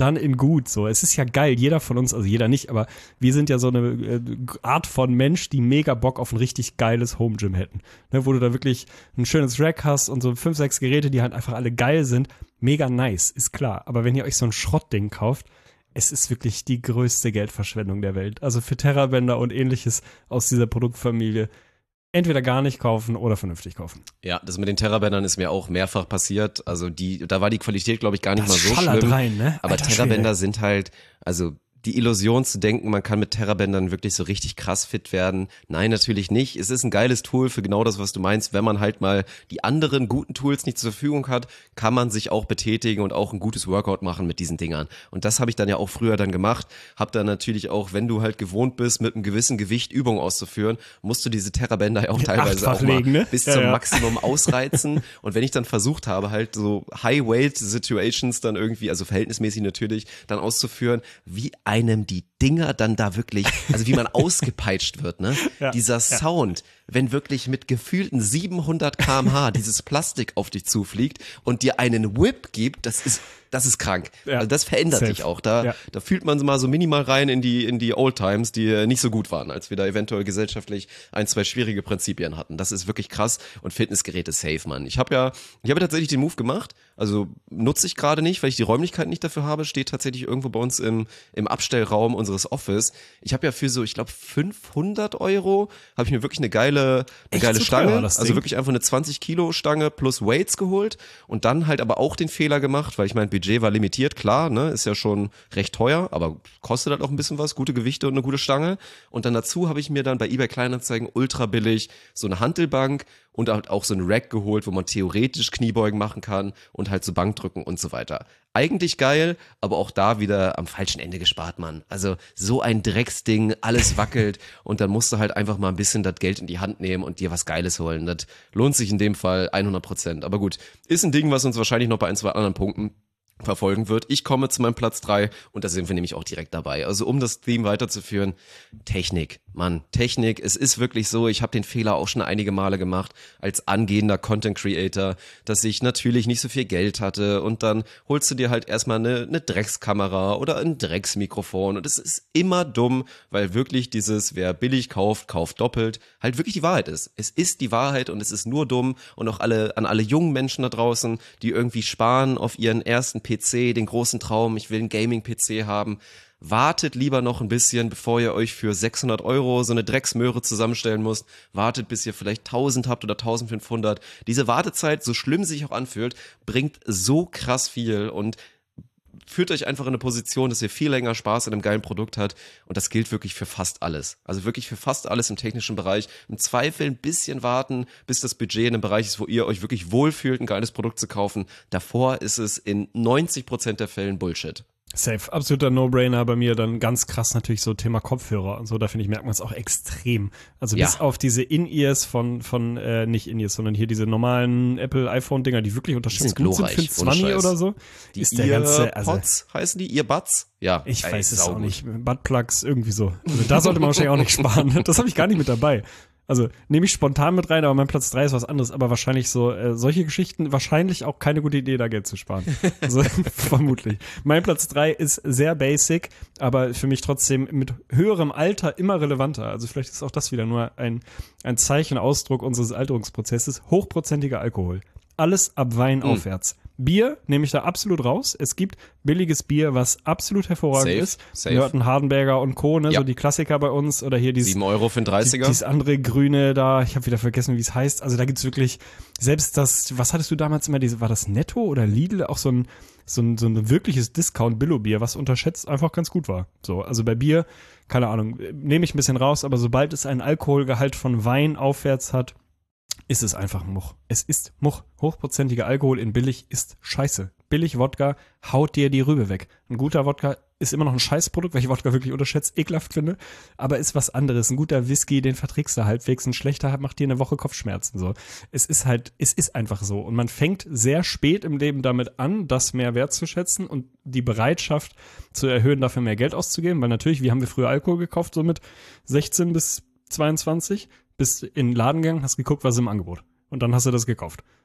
dann in gut. So, es ist ja geil. Jeder von uns, also jeder nicht, aber wir sind ja so eine äh, Art von Mensch, die mega Bock auf ein richtig geiles Home Gym hätten. Ne, wo du da wirklich ein schönes Rack hast und so fünf, sechs Geräte, die halt einfach alle geil sind. Mega nice, ist klar. Aber wenn ihr euch so ein Schrottding kauft, es ist wirklich die größte Geldverschwendung der Welt. Also für Terrabänder und ähnliches aus dieser Produktfamilie entweder gar nicht kaufen oder vernünftig kaufen. Ja, das mit den Terrabändern ist mir auch mehrfach passiert. Also die, da war die Qualität, glaube ich, gar nicht Das mal so schallert schlimm. rein, ne? Aber Alter Terrabänder Schwede. sind halt, also die Illusion zu denken, man kann mit Terrabändern wirklich so richtig krass fit werden. Nein, natürlich nicht. Es ist ein geiles Tool für genau das, was du meinst. Wenn man halt mal die anderen guten Tools nicht zur Verfügung hat, kann man sich auch betätigen und auch ein gutes Workout machen mit diesen Dingern. Und das habe ich dann ja auch früher dann gemacht. Hab dann natürlich auch, wenn du halt gewohnt bist, mit einem gewissen Gewicht Übungen auszuführen, musst du diese Terrabänder ja auch teilweise Achtfach auch mal legen, ne? bis Ja, zum ja. Maximum ausreizen. Und wenn ich dann versucht habe, halt so High-Weight-Situations dann irgendwie, also verhältnismäßig natürlich, dann auszuführen, wie einem die Dinger dann da wirklich, also wie man ausgepeitscht wird, ne? Ja, Dieser Sound, wenn wirklich mit gefühlten siebenhundert Kilometer pro Stunde dieses Plastik auf dich zufliegt und dir einen Whip gibt, das ist das ist krank. Ja, Also das verändert safe. dich auch. Da, Ja. da fühlt man mal so minimal rein in die, in die Old Times, die nicht so gut waren, als wir da eventuell gesellschaftlich ein, zwei schwierige Prinzipien hatten. Das ist wirklich krass und Fitnessgeräte safe, Mann. Ich habe ja, ich habe tatsächlich den Move gemacht, also nutze ich gerade nicht, weil ich die Räumlichkeit nicht dafür habe, steht tatsächlich irgendwo bei uns im, im Abstellraum unseres Office. Ich habe ja für so, ich glaube fünfhundert Euro habe ich mir wirklich eine geile, eine Echt geile so Stange, teuer, das also Ding? wirklich einfach eine zwanzig Kilo Stange plus Weights geholt und dann halt aber auch den Fehler gemacht, weil ich mein Budget war limitiert, klar, ne, ist ja schon recht teuer, aber kostet halt auch ein bisschen was, gute Gewichte und eine gute Stange. Und dann dazu habe ich mir dann bei eBay Kleinanzeigen ultra billig so eine Hantelbank und halt auch so ein Rack geholt, wo man theoretisch Kniebeugen machen kann und halt so Bankdrücken und so weiter. Eigentlich geil, aber auch da wieder am falschen Ende gespart, Mann. Also so ein Drecksding, alles wackelt und dann musst du halt einfach mal ein bisschen das Geld in die Hand nehmen und dir was Geiles holen. Das lohnt sich in dem Fall hundert Prozent. Aber gut, ist ein Ding, was uns wahrscheinlich noch bei ein, zwei anderen Punkten verfolgen wird. Ich komme zu meinem Platz drei und da sind wir nämlich auch direkt dabei. Also um das Theme weiterzuführen, Technik. Mann, Technik, es ist wirklich so, ich habe den Fehler auch schon einige Male gemacht als angehender Content Creator, dass ich natürlich nicht so viel Geld hatte und dann holst du dir halt erstmal eine, eine Dreckskamera oder ein Drecksmikrofon und es ist immer dumm, weil wirklich dieses, wer billig kauft, kauft doppelt, halt wirklich die Wahrheit ist. Es ist die Wahrheit und es ist nur dumm und auch alle, an alle jungen Menschen da draußen, die irgendwie sparen auf ihren ersten P C, den großen Traum, ich will einen Gaming-P C haben. Wartet lieber noch ein bisschen, bevor ihr euch für sechshundert Euro so eine Drecksmöhre zusammenstellen müsst. Wartet, bis ihr vielleicht tausend habt oder eintausendfünfhundert. Diese Wartezeit, so schlimm sie sich auch anfühlt, bringt so krass viel und führt euch einfach in eine Position, dass ihr viel länger Spaß an einem geilen Produkt habt und das gilt wirklich für fast alles. Also wirklich für fast alles im technischen Bereich. Im Zweifel ein bisschen warten, bis das Budget in einem Bereich ist, wo ihr euch wirklich wohlfühlt, ein geiles Produkt zu kaufen. Davor ist es in neunzig Prozent der Fällen Bullshit. Safe, absoluter No-Brainer bei mir, dann ganz krass natürlich so Thema Kopfhörer und so, da finde ich, merkt man es auch extrem. Also Ja. bis auf diese In-Ears von, von äh, nicht In-Ears, sondern hier diese normalen Apple-iPhone-Dinger, die wirklich unterschätzt sind gut sind glorreich, für ohne zwanzig Scheiß. oder so, Die ist der ganze, also Earpods heißen die? Earbuds? Ja. ich ey, weiß es auch saugut. nicht, Buttplugs, irgendwie so. Also da sollte man wahrscheinlich auch nicht sparen, das habe ich gar nicht mit dabei. Also nehme ich spontan mit rein, aber mein Platz drei ist was anderes. Aber wahrscheinlich so, äh, solche Geschichten, wahrscheinlich auch keine gute Idee, da Geld zu sparen. Also vermutlich. Mein Platz drei ist sehr basic, aber für mich trotzdem mit höherem Alter immer relevanter. Also vielleicht ist auch das wieder nur ein, ein Zeichen, Ausdruck unseres Alterungsprozesses. Hochprozentiger Alkohol. Alles ab Wein Mhm. aufwärts. Bier nehme ich da absolut raus. Es gibt billiges Bier, was absolut hervorragend Safe, ist. safe. Wir hatten Hardenberger und Co., ne? Ja. So die Klassiker bei uns. Oder hier dieses sieben Euro für einen dreißiger. dieses andere Grüne da, ich habe wieder vergessen, wie es heißt. Also da gibt's wirklich, selbst das, was hattest du damals immer, diese, war das Netto oder Lidl? Auch so ein, so ein, so ein wirkliches Discount-Billo-Bier, was unterschätzt einfach ganz gut war. So, also bei Bier, keine Ahnung, nehme ich ein bisschen raus, aber sobald es einen Alkoholgehalt von Wein aufwärts hat, ist es einfach Much. Es ist Much. Hochprozentiger Alkohol in billig ist scheiße. Billig Wodka haut dir die Rübe weg. Ein guter Wodka ist immer noch ein Scheißprodukt, weil ich Wodka wirklich unterschätzt, ekelhaft finde, aber ist was anderes. Ein guter Whisky, den verträgst du halbwegs, ein schlechter macht dir eine Woche Kopfschmerzen. So. Es ist halt, es ist einfach so. Und man fängt sehr spät im Leben damit an, das mehr wertzuschätzen und die Bereitschaft zu erhöhen, dafür mehr Geld auszugeben, weil natürlich, wie haben wir früher Alkohol gekauft, so mit sechzehn bis zweiundzwanzig, bist in den Laden gegangen, hast geguckt, was ist im Angebot. Und dann hast du das gekauft.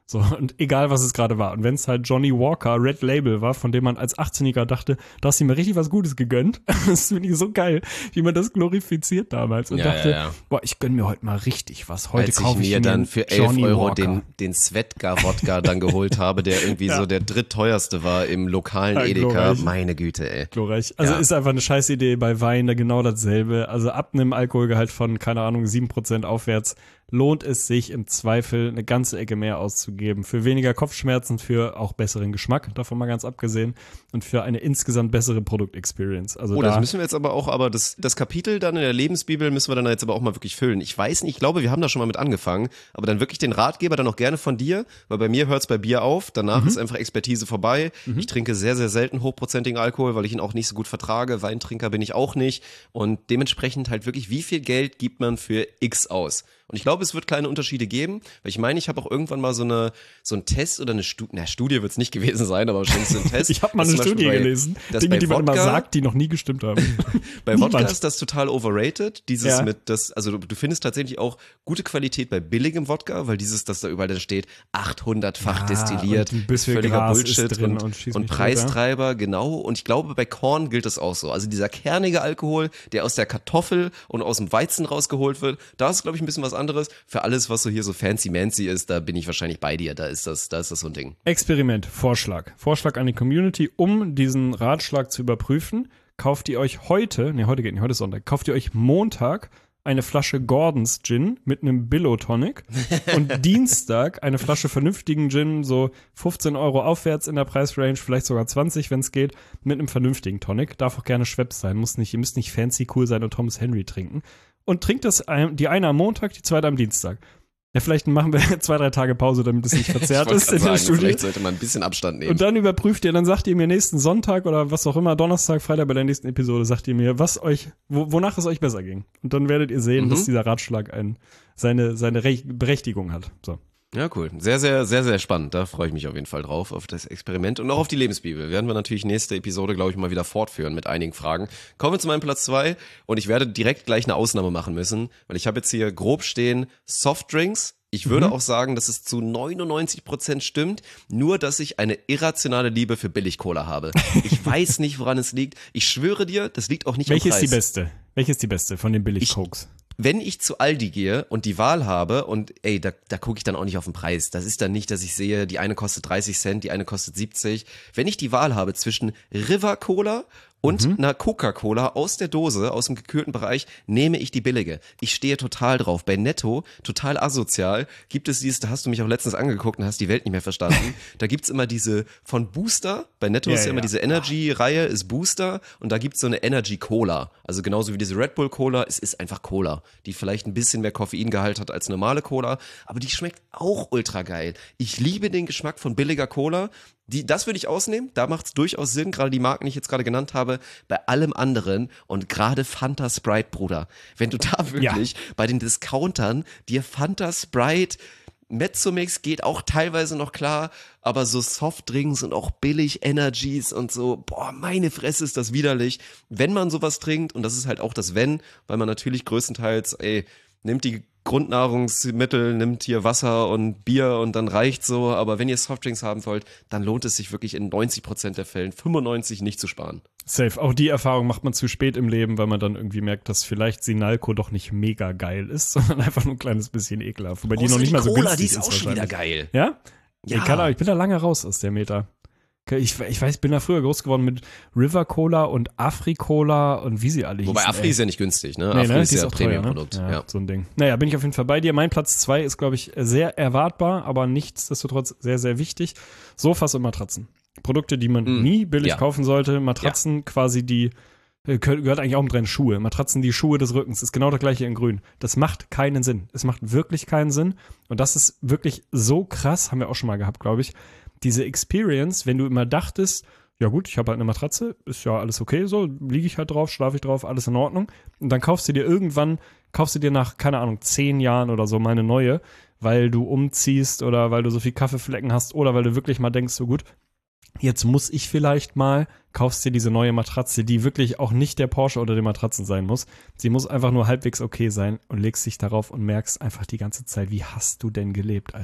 So, und egal, was es gerade war. Und wenn es halt Johnny Walker Red Label war, von dem man als achtzehnjähriger dachte, da hast du mir richtig was Gutes gegönnt. Das finde ich so geil, wie man das glorifiziert damals. Und Ja, dachte, ja, ja. boah, ich gönn mir heute mal richtig was. Heute Als ich kaufe ich mir dann für elf Johnny Euro Walker. den, den Svedka-Wodka dann geholt habe, der irgendwie Ja. so der drittteuerste war im lokalen Ja, Edeka. glorreich. Meine Güte, ey. Glorreich. Also Ja. ist einfach eine scheiß Idee bei Wein, da genau dasselbe. Also ab einem Alkoholgehalt von, keine Ahnung, sieben Prozent aufwärts lohnt es sich im Zweifel eine ganze Ecke mehr auszugeben. Für weniger Kopfschmerzen, für auch besseren Geschmack, davon mal ganz abgesehen, und für eine insgesamt bessere Produktexperience. Also Oh, da, das müssen wir jetzt aber auch, aber das, das Kapitel dann in der Lebensbibel müssen wir dann jetzt aber auch mal wirklich füllen. Ich weiß nicht, ich glaube, wir haben da schon mal mit angefangen, aber dann wirklich den Ratgeber dann auch gerne von dir, weil bei mir hört's bei Bier auf, danach Mhm. ist einfach Expertise vorbei. Ich trinke sehr, sehr selten hochprozentigen Alkohol, weil ich ihn auch nicht so gut vertrage. Weintrinker bin ich auch nicht und dementsprechend halt wirklich, wie viel Geld gibt man für X aus? Und ich glaube, es wird kleine Unterschiede geben, weil ich meine, ich habe auch irgendwann mal so eine so einen Test oder eine Studie, na Studie wird es nicht gewesen sein, aber wahrscheinlich so ein Test. ich habe mal dass eine zum Beispiel Studie bei, gelesen, dass Dinge, bei die man immer Wodka- sagt, die noch nie gestimmt haben. Bei Niemand. Wodka ist das total overrated, dieses Ja. mit das, also du, du findest tatsächlich auch gute Qualität bei billigem Wodka, weil dieses, das da überall dann steht, achthundertfach Ja, destilliert, und ein bisschen völliger Gras ist Bullshit drin und, und schieß und mich tot, Preistreiber, genau. Und ich glaube, bei Korn gilt das auch so. Also dieser kernige Alkohol, der aus der Kartoffel und aus dem Weizen rausgeholt wird, da ist, glaube ich, ein bisschen was anderes. Für alles, was so hier so fancy-mancy ist, da bin ich wahrscheinlich bei dir. Da ist das, da ist das so ein Ding. Experiment, Vorschlag. Vorschlag an die Community, um diesen Ratschlag zu überprüfen, kauft ihr euch heute, nee, heute geht nicht, heute ist Sonntag, kauft ihr euch Montag eine Flasche Gordons Gin mit einem Billow Tonic und Dienstag eine Flasche vernünftigen Gin, so fünfzehn Euro aufwärts in der Preisrange, vielleicht sogar zwanzig, wenn es geht, mit einem vernünftigen Tonic. Darf auch gerne Schweppes sein, muss nicht, ihr müsst nicht fancy cool sein und Thomas Henry trinken. Und trinkt das ein, die eine am Montag, die zweite am Dienstag. Ja, vielleicht machen wir zwei, drei Tage Pause, damit es nicht verzerrt ist in sagen, der Studie. vielleicht sollte man ein bisschen Abstand nehmen. Und dann überprüft ihr, dann sagt ihr mir nächsten Sonntag oder was auch immer, Donnerstag, Freitag bei der nächsten Episode, sagt ihr mir, was euch, wo, wonach es euch besser ging. Und dann werdet ihr sehen, Mhm. dass dieser Ratschlag ein, seine, seine Rech- Berechtigung hat. So. Ja, cool. Sehr, sehr, sehr, sehr spannend. Da freue ich mich auf jeden Fall drauf, auf das Experiment und auch auf die Lebensbibel. Werden wir natürlich nächste Episode, glaube ich, mal wieder fortführen mit einigen Fragen. Kommen wir zu meinem Platz zwei und ich werde direkt gleich eine Ausnahme machen müssen, weil ich habe jetzt hier grob stehen Softdrinks. Ich würde Mhm. auch sagen, dass es zu neunundneunzig Prozent stimmt, nur dass ich eine irrationale Liebe für Billig-Cola habe. Ich weiß nicht, woran es liegt. Ich schwöre dir, das liegt auch nicht Welche am Preis. ist die beste? Welche ist die beste von den Billig-Cokes? Wenn ich zu Aldi gehe und die Wahl habe und ey, da, da gucke ich dann auch nicht auf den Preis. Das ist dann nicht, dass ich sehe, die eine kostet dreißig Cent, die eine kostet siebzig. Wenn ich die Wahl habe zwischen River Cola und Mhm. einer Coca-Cola aus der Dose, aus dem gekühlten Bereich, nehme ich die billige. Ich stehe total drauf. Bei Netto, total asozial, gibt es dieses, da hast du mich auch letztens angeguckt und hast die Welt nicht mehr verstanden. Da gibt's immer diese von Booster, bei Netto Ja, ist ja, ja. immer diese Energy-Reihe, ist Booster und da gibt's so eine Energy-Cola. Also genauso wie diese Red Bull Cola, es ist einfach Cola, die vielleicht ein bisschen mehr Koffeingehalt hat als normale Cola, aber die schmeckt auch ultra geil. Ich liebe den Geschmack von billiger Cola. Die, das würde ich ausnehmen, da macht es durchaus Sinn, gerade die Marken, die ich jetzt gerade genannt habe, bei allem anderen und gerade Fanta Sprite, Bruder. Wenn du da wirklich bei den Discountern dir Fanta Sprite, Mezzomix geht auch teilweise noch klar, aber so Softdrinks und auch billig Energies und so, boah, meine Fresse ist das widerlich. Wenn man sowas trinkt, und das ist halt auch das Wenn, weil man natürlich größtenteils, ey, nimmt die Grundnahrungsmittel, nimmt hier Wasser und Bier und dann reicht so, aber wenn ihr Softdrinks haben wollt, dann lohnt es sich wirklich in neunzig Prozent der Fällen, fünfundneunzig nicht zu sparen. Safe. Auch die Erfahrung macht man zu spät im Leben, weil man dann irgendwie merkt, dass vielleicht Sinalco doch nicht mega geil ist, sondern einfach nur ein kleines bisschen ekelhaft. Wobei die Außer noch nicht die mal so Cola, günstig die ist auch schon wieder wahrscheinlich. geil. Ja? Ja. Ich, kann, auch- ich bin da lange raus aus der Meta. Ich, ich weiß, bin da früher groß geworden mit River Cola und Afri-Cola und wie sie alle hießen. Wobei Afri ey. ist ja nicht günstig, ne? Nee, Afri ne? ist Die ja auch teuer, ne? Premium-Produkt. Ja, Ja. so ein Ding. Naja, bin ich auf jeden Fall bei dir. Mein Platz zwei ist, glaube ich, sehr erwartbar, aber nichtsdestotrotz sehr, sehr wichtig. Sofas und Matratzen. Produkte, die man Mm, nie billig ja. kaufen sollte. Matratzen quasi die, äh, gehört gehört eigentlich auch mit rein, Schuhe. Matratzen die Schuhe des Rückens. Ist genau das gleiche in grün. Das macht keinen Sinn. Es macht wirklich keinen Sinn. Und das ist wirklich so krass, haben wir auch schon mal gehabt, glaube ich. Diese Experience, wenn du immer dachtest, ja gut, ich habe halt eine Matratze, ist ja alles okay, so liege ich halt drauf, schlafe ich drauf, alles in Ordnung. Und dann kaufst du dir irgendwann, kaufst du dir nach, keine Ahnung, zehn Jahren oder so mal eine neue, weil du umziehst oder weil du so viel Kaffeeflecken hast oder weil du wirklich mal denkst, so gut, jetzt muss ich vielleicht mal, kaufst dir diese neue Matratze, die wirklich auch nicht der Porsche oder der Matratzen sein muss. Sie muss einfach nur halbwegs okay sein und legst dich darauf und merkst einfach die ganze Zeit, wie hast du denn gelebt, Alter?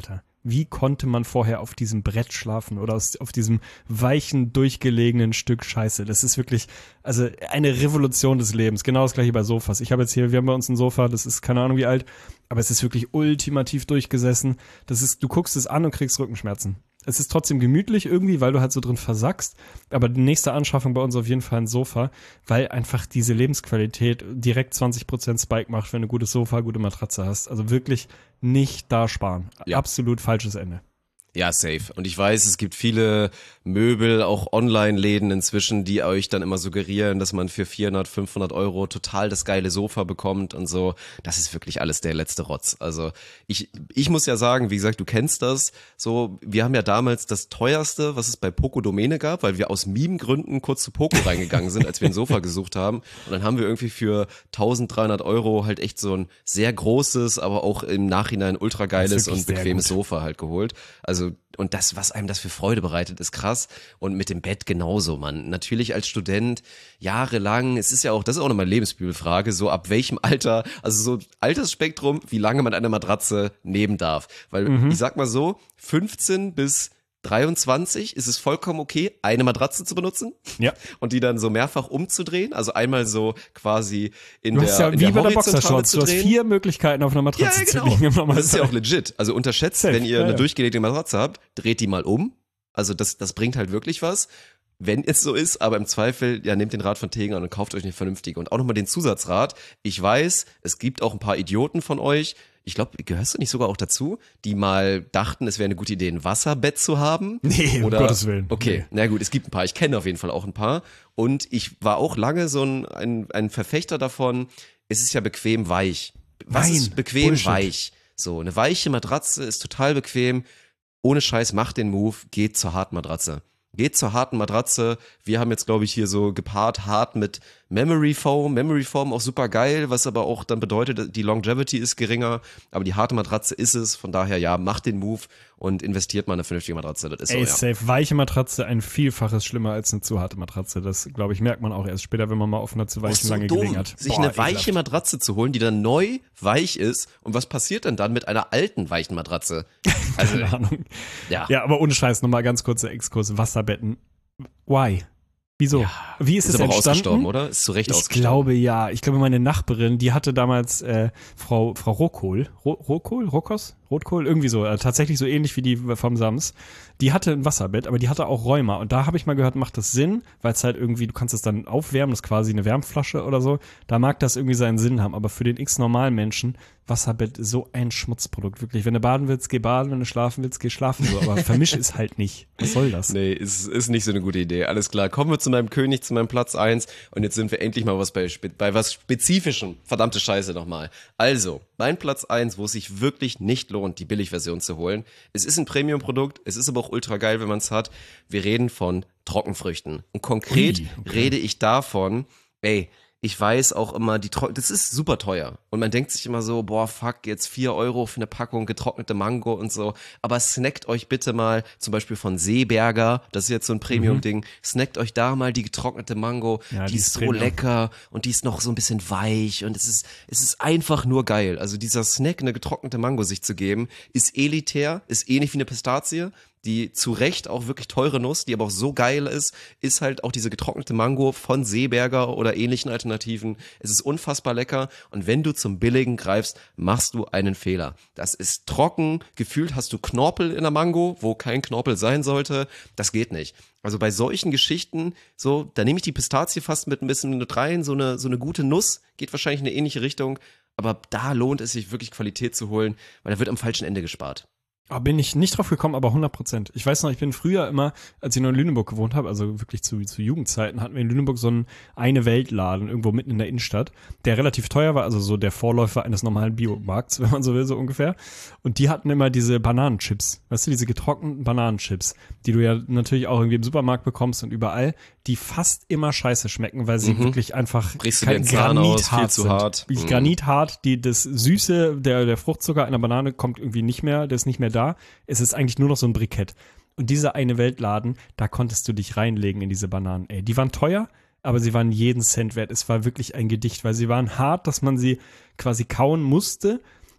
wie konnte man vorher auf diesem Brett schlafen oder aus, auf diesem weichen, durchgelegenen Stück Scheiße. Das ist wirklich, also eine Revolution des Lebens. Genau das gleiche bei Sofas. Ich habe jetzt hier, wir haben bei uns ein Sofa, das ist keine Ahnung wie alt, aber es ist wirklich ultimativ durchgesessen. Das ist, du guckst es an und kriegst Rückenschmerzen. Es ist trotzdem gemütlich irgendwie, weil du halt so drin versackst. Aber die nächste Anschaffung bei uns auf jeden Fall ein Sofa, weil einfach diese Lebensqualität direkt zwanzig Prozent Spike macht, wenn du ein gutes Sofa, gute Matratze hast. Also wirklich nicht da sparen. Ja. Absolut falsches Ende. Ja, safe. Und ich weiß, es gibt viele Möbel, auch Online-Läden inzwischen, die euch dann immer suggerieren, dass man für vierhundert, fünfhundert Euro total das geile Sofa bekommt und so. Das ist wirklich alles der letzte Rotz. Also ich ich muss ja sagen, wie gesagt, du kennst das. So, wir haben ja damals das teuerste, was es bei Poco Domäne gab, weil wir aus Meme-Gründen kurz zu Poco reingegangen sind, als wir ein Sofa gesucht haben. Und dann haben wir irgendwie für eintausenddreihundert Euro halt echt so ein sehr großes, aber auch im Nachhinein ultra geiles und bequemes Sofa halt geholt. Also und das, was einem das für Freude bereitet, ist krass. Und mit dem Bett genauso, Mann. Natürlich als Student jahrelang, es ist ja auch, das ist auch nochmal eine Lebensbibelfrage, so ab welchem Alter, also so Altersspektrum, wie lange man eine Matratze nehmen darf. Weil mhm. ich sag mal so, fünfzehn bis dreiundzwanzig ist es vollkommen okay, eine Matratze zu benutzen ja. und die dann so mehrfach umzudrehen, also einmal so quasi in du der hast ja in wie der bei der Horizontale Boxershorts, zu du hast drehen. vier Möglichkeiten auf einer Matratze Ja, genau. zu liegen. Im Das ist ja auch legit. Also unterschätzt, Safe. wenn ihr ja, eine ja. durchgelegte Matratze habt, dreht die mal um. Also das das bringt halt wirklich was. Wenn es so ist, aber im Zweifel, ja, nehmt den Rat von Tegen und kauft euch eine vernünftige. Und auch nochmal den Zusatzrat. Ich weiß, es gibt auch ein paar Idioten von euch, ich glaube, gehörst du nicht sogar auch dazu, die mal dachten, es wäre eine gute Idee, ein Wasserbett zu haben? Nee, um Oder, Gottes Willen. Okay, Nee. na gut, es gibt ein paar. Ich kenne auf jeden Fall auch ein paar. Und ich war auch lange so ein, ein, ein Verfechter davon, es ist ja bequem weich. Was Nein, ist bequem Bullshit. weich? So, eine weiche Matratze ist total bequem. Ohne Scheiß, macht den Move, geht zur harten Matratze. Geht zur harten Matratze. Wir haben jetzt, glaube ich, hier so gepaart hart mit Memory Foam. Memory Foam auch super geil, was aber auch dann bedeutet, die Longevity ist geringer, aber die harte Matratze ist es. Von daher, ja, macht den Move und investiert mal eine vernünftige Matratze. Das ist Ey, so, ja. safe. Weiche Matratze, ein Vielfaches schlimmer als eine zu harte Matratze. Das, glaube ich, merkt man auch erst später, wenn man mal auf einer zu Auch weichen so lange dumm, gelegen hat. sich Boah, eine weiche ekelhaft. Matratze zu holen, die dann neu weich ist. Und was passiert denn dann mit einer alten weichen Matratze? Also, Keine Ahnung. ja. Ja, aber ohne Scheiß, nochmal ganz kurzer Exkurs. Wasserbetten. Why? Wieso? Wie ist, Ist es aber auch entstanden? ausgestorben, oder? Ist zu Recht Ich ausgestorben. glaube ja. Ich glaube, meine Nachbarin, die hatte damals äh, Frau Frau Rokohl, Ro Rokohl, Rokos, Rotkohl, irgendwie so, äh, tatsächlich so ähnlich wie die vom Sams. Die hatte ein Wasserbett, aber die hatte auch Rheuma. Und da habe ich mal gehört, macht das Sinn, weil es halt irgendwie, du kannst es dann aufwärmen, das ist quasi eine Wärmflasche oder so. Da mag das irgendwie seinen Sinn haben. Aber für den x-normalen Menschen, Wasserbett ist so ein Schmutzprodukt. Wirklich, wenn du baden willst, geh baden, wenn du schlafen willst, geh schlafen. So. Aber vermisch es halt nicht. Was soll das? Nee, ist, ist nicht so eine gute Idee. Alles klar. Kommen wir zu meinem König, zu meinem Platz eins. Und jetzt sind wir endlich mal was bei, bei was Spezifischem. Verdammte Scheiße nochmal. Also, mein Platz eins, wo es sich wirklich nicht lohnt, die Billigversion zu holen. Es ist ein Premium-Produkt. Es ist aber auch ultra geil, wenn man es hat. Wir reden von Trockenfrüchten. Und konkret Ui, okay. rede ich davon, ey, ich weiß auch immer, die Tro- das ist super teuer. Und man denkt sich immer so, boah, fuck, jetzt vier Euro für eine Packung getrocknete Mango und so. Aber snackt euch bitte mal, zum Beispiel von Seeberger, das ist jetzt so ein Premium-Ding, mhm. snackt euch da mal die getrocknete Mango. Ja, die, die ist ist so Premium. lecker und die ist noch so ein bisschen weich und es ist, es ist einfach nur geil. Also dieser Snack, eine getrocknete Mango sich zu geben, ist elitär, ist ähnlich wie eine Pistazie. Die zu Recht auch wirklich teure Nuss, die aber auch so geil ist, ist halt auch diese getrocknete Mango von Seeberger oder ähnlichen Alternativen. Es ist unfassbar lecker und wenn du zum Billigen greifst, machst du einen Fehler. Das ist trocken, gefühlt hast du Knorpel in der Mango, wo kein Knorpel sein sollte. Das geht nicht. Also bei solchen Geschichten, so, da nehme ich die Pistazie fast mit ein bisschen mit rein, so eine, so eine gute Nuss, geht wahrscheinlich in eine ähnliche Richtung, aber da lohnt es sich wirklich Qualität zu holen, weil da wird am falschen Ende gespart. Oh, bin ich nicht drauf gekommen, aber hundert Prozent. Ich weiß noch, ich bin früher immer, als ich noch in Lüneburg gewohnt habe, also wirklich zu, zu Jugendzeiten, hatten wir in Lüneburg so einen Eine-Welt-Laden irgendwo mitten in der Innenstadt, der relativ teuer war, also so der Vorläufer eines normalen Biomarkts, wenn man so will, so ungefähr. Und die hatten immer diese Bananenchips, weißt du, diese getrockneten Bananenchips, die du ja natürlich auch irgendwie im Supermarkt bekommst und überall, die fast immer scheiße schmecken, weil sie Mhm. wirklich einfach Brichst du dir den Zahn aus, viel zu sind. hart. Wirklich Mhm. granithart, die, das Süße, der, der Fruchtzucker einer Banane kommt irgendwie nicht mehr, der ist nicht mehr da. Es ist eigentlich nur noch so ein Brikett. Und dieser eine Weltladen, da konntest du dich reinlegen in diese Bananen. Ey, die waren teuer, aber sie waren jeden Cent wert. Es war wirklich ein Gedicht, weil sie waren hart, dass man sie quasi kauen musste.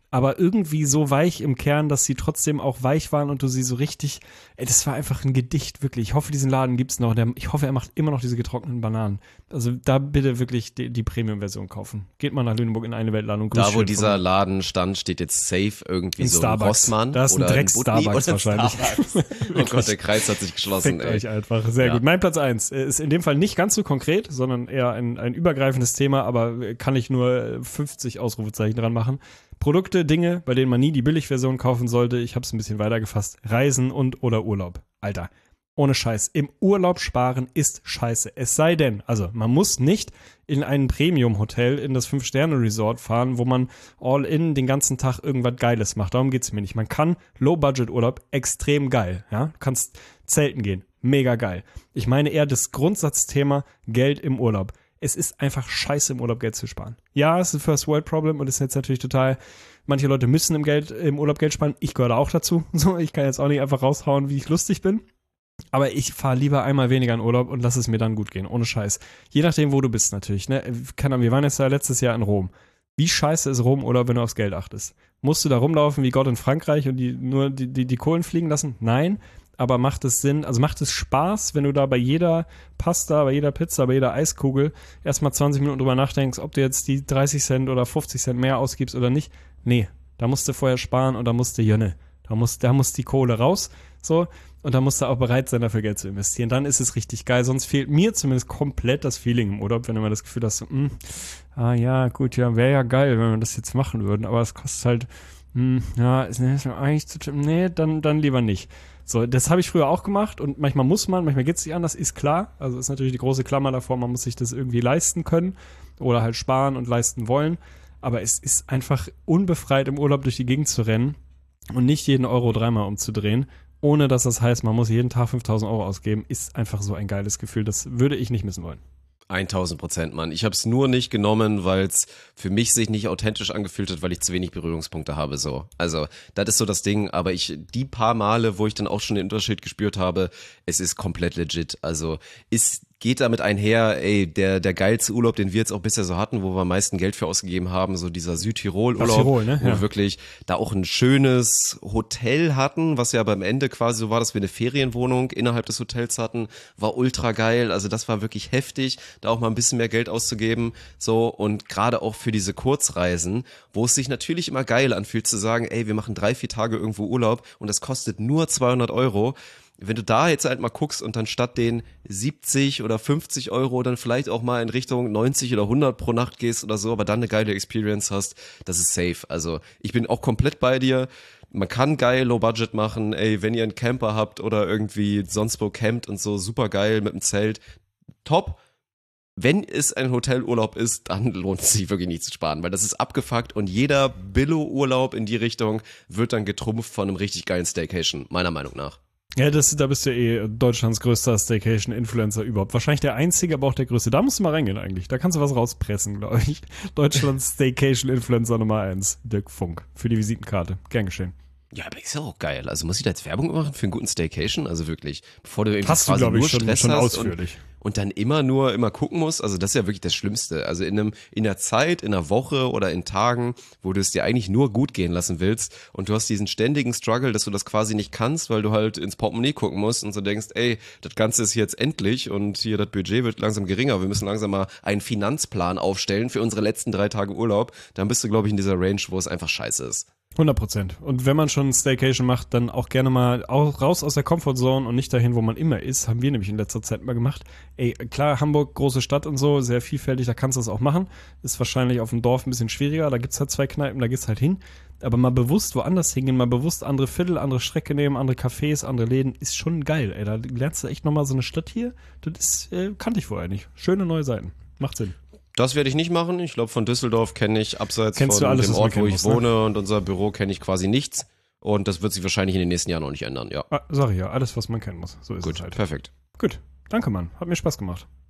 aber irgendwie so weich im Kern, dass sie trotzdem auch weich waren und du sie so richtig, ey, das war einfach ein Gedicht, wirklich. Ich hoffe, diesen Laden gibt's noch. Der, ich hoffe, er macht immer noch diese getrockneten Bananen. Also da bitte wirklich die, die Premium-Version kaufen. Geht mal nach Lüneburg in eine Weltladen und grüßt Da, wo schön dieser von- Laden stand, steht jetzt safe irgendwie In so Starbucks. ein Rossmann Da ist ein oder Drecks-Starbucks Butni oder ein wahrscheinlich. Starbucks. Oh Gott, der Kreis hat sich geschlossen, Fickt ey. euch einfach. Sehr Ja. gut. Mein Platz eins ist in dem Fall nicht ganz so konkret, sondern eher ein, ein übergreifendes Thema, aber kann ich nur fünfzig Ausrufezeichen dran machen. Produkte, Dinge, bei denen man nie die Billigversion kaufen sollte. Ich habe es ein bisschen weiter gefasst. Reisen und oder Urlaub. Alter, ohne Scheiß. Im Urlaub sparen ist scheiße. Es sei denn, also man muss nicht in ein Premium-Hotel in das Fünf-Sterne-Resort fahren, wo man all in den ganzen Tag irgendwas Geiles macht. Darum geht's mir nicht. Man kann Low-Budget-Urlaub extrem geil. Ja? Du kannst zelten gehen. Mega geil. Ich meine eher das Grundsatzthema Geld im Urlaub. Es ist einfach scheiße, im Urlaub Geld zu sparen. Ja, es ist ein First-World-Problem und ist jetzt natürlich total, manche Leute müssen im, Geld, im Urlaub Geld sparen. Ich gehöre da auch dazu. So, ich kann jetzt auch nicht einfach raushauen, wie ich lustig bin. Aber ich fahre lieber einmal weniger in Urlaub und lass es mir dann gut gehen, ohne Scheiß. Je nachdem, wo du bist natürlich. Ne? Keine Ahnung, wir waren jetzt ja letztes Jahr in Rom. Wie scheiße ist Rom Urlaub, wenn du aufs Geld achtest? Musst du da rumlaufen wie Gott in Frankreich und die, nur die, die, die Kohlen fliegen lassen? Nein. Aber macht es Sinn, also macht es Spaß, wenn du da bei jeder Pasta, bei jeder Pizza, bei jeder Eiskugel erstmal zwanzig Minuten drüber nachdenkst, ob du jetzt die dreißig Cent oder fünfzig Cent mehr ausgibst oder nicht? Nee, da musst du vorher sparen und da musst du Jönne. Da muss, da muss die Kohle raus, so, und da musst du auch bereit sein, dafür Geld zu investieren. Dann ist es richtig geil, sonst fehlt mir zumindest komplett das Feeling im Urlaub, wenn du mal das Gefühl hast, so, mh, ah ja, gut, ja, wäre ja geil, wenn wir das jetzt machen würden, aber es kostet halt, mh, ja, ist ist eigentlich zu, nee, dann, dann lieber nicht. So, das habe ich früher auch gemacht und manchmal muss man, manchmal geht es nicht anders, ist klar. Also ist natürlich die große Klammer davor, man muss sich das irgendwie leisten können oder halt sparen und leisten wollen. Aber es ist einfach unbefreit im Urlaub durch die Gegend zu rennen und nicht jeden Euro dreimal umzudrehen, ohne dass das heißt, man muss jeden Tag fünftausend Euro ausgeben, ist einfach so ein geiles Gefühl. Das würde ich nicht missen wollen. tausend Prozent, Mann. Ich habe es nur nicht genommen, weil es für mich sich nicht authentisch angefühlt hat, weil ich zu wenig Berührungspunkte habe. So, also das ist so das Ding. Aber ich die paar Male, wo ich dann auch schon den Unterschied gespürt habe, es ist komplett legit. Also ist geht damit einher, ey, der der geilste Urlaub, den wir jetzt auch bisher so hatten, wo wir am meisten Geld für ausgegeben haben, so dieser Südtirol-Urlaub, Tirol, ne? wo Ja. wir wirklich da auch ein schönes Hotel hatten, was ja beim Ende quasi so war, dass wir eine Ferienwohnung innerhalb des Hotels hatten, war ultra geil, also das war wirklich heftig, da auch mal ein bisschen mehr Geld auszugeben, so, und gerade auch für diese Kurzreisen, wo es sich natürlich immer geil anfühlt zu sagen, ey, wir machen drei, vier Tage irgendwo Urlaub und das kostet nur zweihundert Euro. Wenn du da jetzt halt mal guckst und dann statt den siebzig oder fünfzig Euro dann vielleicht auch mal in Richtung neunzig oder hundert pro Nacht gehst oder so, aber dann eine geile Experience hast, das ist safe. Also ich bin auch komplett bei dir. Man kann geil Low Budget machen, ey, wenn ihr einen Camper habt oder irgendwie sonst wo campt und so, super geil mit dem Zelt, top. Wenn es ein Hotelurlaub ist, dann lohnt es sich wirklich nicht zu sparen, weil das ist abgefuckt und jeder Billo-Urlaub in die Richtung wird dann getrumpft von einem richtig geilen Staycation, meiner Meinung nach. Ja, das, da bist du eh Deutschlands größter Staycation-Influencer überhaupt. Wahrscheinlich der einzige, aber auch der größte. Da musst du mal reingehen eigentlich. Da kannst du was rauspressen, glaube ich. Deutschlands Staycation-Influencer Nummer eins. Dirk Funk. Für die Visitenkarte. Gern geschehen. Ja, aber ist ja auch geil. Also muss ich da jetzt Werbung machen für einen guten Staycation? Also wirklich, bevor du irgendwie Hast du, quasi glaube ich, nur schon, Stress schon hast und, ausführlich. und dann immer nur immer gucken musst. Also das ist ja wirklich das Schlimmste. Also in einem in der Zeit, in einer Woche oder in Tagen, wo du es dir eigentlich nur gut gehen lassen willst und du hast diesen ständigen Struggle, dass du das quasi nicht kannst, weil du halt ins Portemonnaie gucken musst und so denkst, ey, das Ganze ist jetzt endlich und hier das Budget wird langsam geringer. Wir müssen langsam mal einen Finanzplan aufstellen für unsere letzten drei Tage Urlaub. Dann bist du, glaube ich, in dieser Range, wo es einfach scheiße ist. hundert Prozent. Und wenn man schon Staycation macht, dann auch gerne mal auch raus aus der Comfortzone und nicht dahin, wo man immer ist. Haben wir nämlich in letzter Zeit mal gemacht. Ey, klar, Hamburg, große Stadt und so, sehr vielfältig, da kannst du das auch machen. Ist wahrscheinlich auf dem Dorf ein bisschen schwieriger, da gibt's halt zwei Kneipen, da geht's halt hin. Aber mal bewusst woanders hingehen, mal bewusst andere Viertel, andere Strecke nehmen, andere Cafés, andere Läden, ist schon geil, ey. Da lernst du echt nochmal so eine Stadt hier. Das ist, äh, kannte ich vorher nicht. Schöne neue Seiten. Macht Sinn. Das werde ich nicht machen. Ich glaube, von Düsseldorf kenne ich abseits Kennst von du alles, dem was man Ort, wo kennen ich muss, ne? wohne und unser Büro kenne ich quasi nichts. Und das wird sich wahrscheinlich in den nächsten Jahren auch nicht ändern, ja. Ah, sag ich ja, alles, was man kennen muss. So ist Gut, es halt. perfekt. Gut, danke, Mann. Hat mir Spaß gemacht.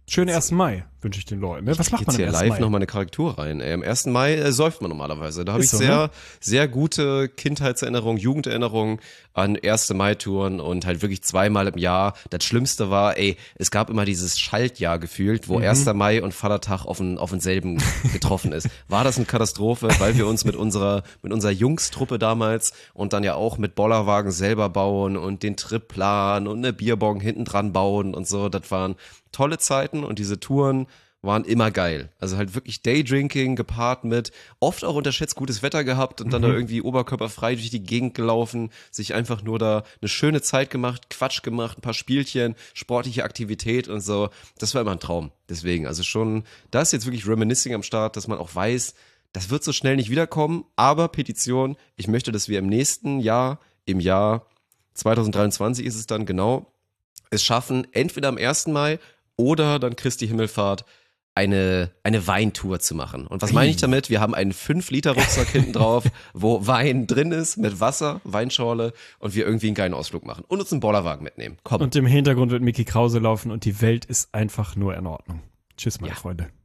Schönen ersten Mai wünsche ich den Leuten. Ne? Was macht Jetzt man am hier ersten live Mai? nochmal eine Korrektur rein. Ey, am ersten Mai äh, säuft man normalerweise. Da habe ich Ist so, sehr, ne? sehr gute Kindheitserinnerungen, Jugenderinnerungen an erste Mai-Touren und halt wirklich zweimal im Jahr. Das Schlimmste war, ey, es gab immer dieses Schaltjahr gefühlt, wo Mhm. erster Mai und Vatertag auf, den, auf denselben getroffen ist. War das eine Katastrophe, weil wir uns mit unserer, mit unserer Jungstruppe damals und dann ja auch mit Bollerwagen selber bauen und den Trip planen und eine Bierbong hinten dran bauen und so. Das waren tolle Zeiten und diese Touren waren immer geil. Also halt wirklich Daydrinking gepaart mit oft auch unterschätzt gutes Wetter gehabt und dann Mhm. da irgendwie oberkörperfrei durch die Gegend gelaufen, sich einfach nur da eine schöne Zeit gemacht, Quatsch gemacht, ein paar Spielchen, sportliche Aktivität und so. Das war immer ein Traum. Deswegen, also schon, da ist jetzt wirklich Reminiscing am Start, dass man auch weiß, das wird so schnell nicht wiederkommen, aber Petition, ich möchte, dass wir im nächsten Jahr, im Jahr zwanzig dreiundzwanzig ist es dann genau, es schaffen, entweder am ersten Mai oder dann Christi Himmelfahrt eine, eine Weintour zu machen. Und was meine ich damit? Wir haben einen fünf Liter Rucksack hinten drauf, wo Wein drin ist, mit Wasser, Weinschorle und wir irgendwie einen geilen Ausflug machen und uns einen Bollerwagen mitnehmen. Komm. Und im Hintergrund wird Mickey Krause laufen und die Welt ist einfach nur in Ordnung. Tschüss, meine Ja. Freunde.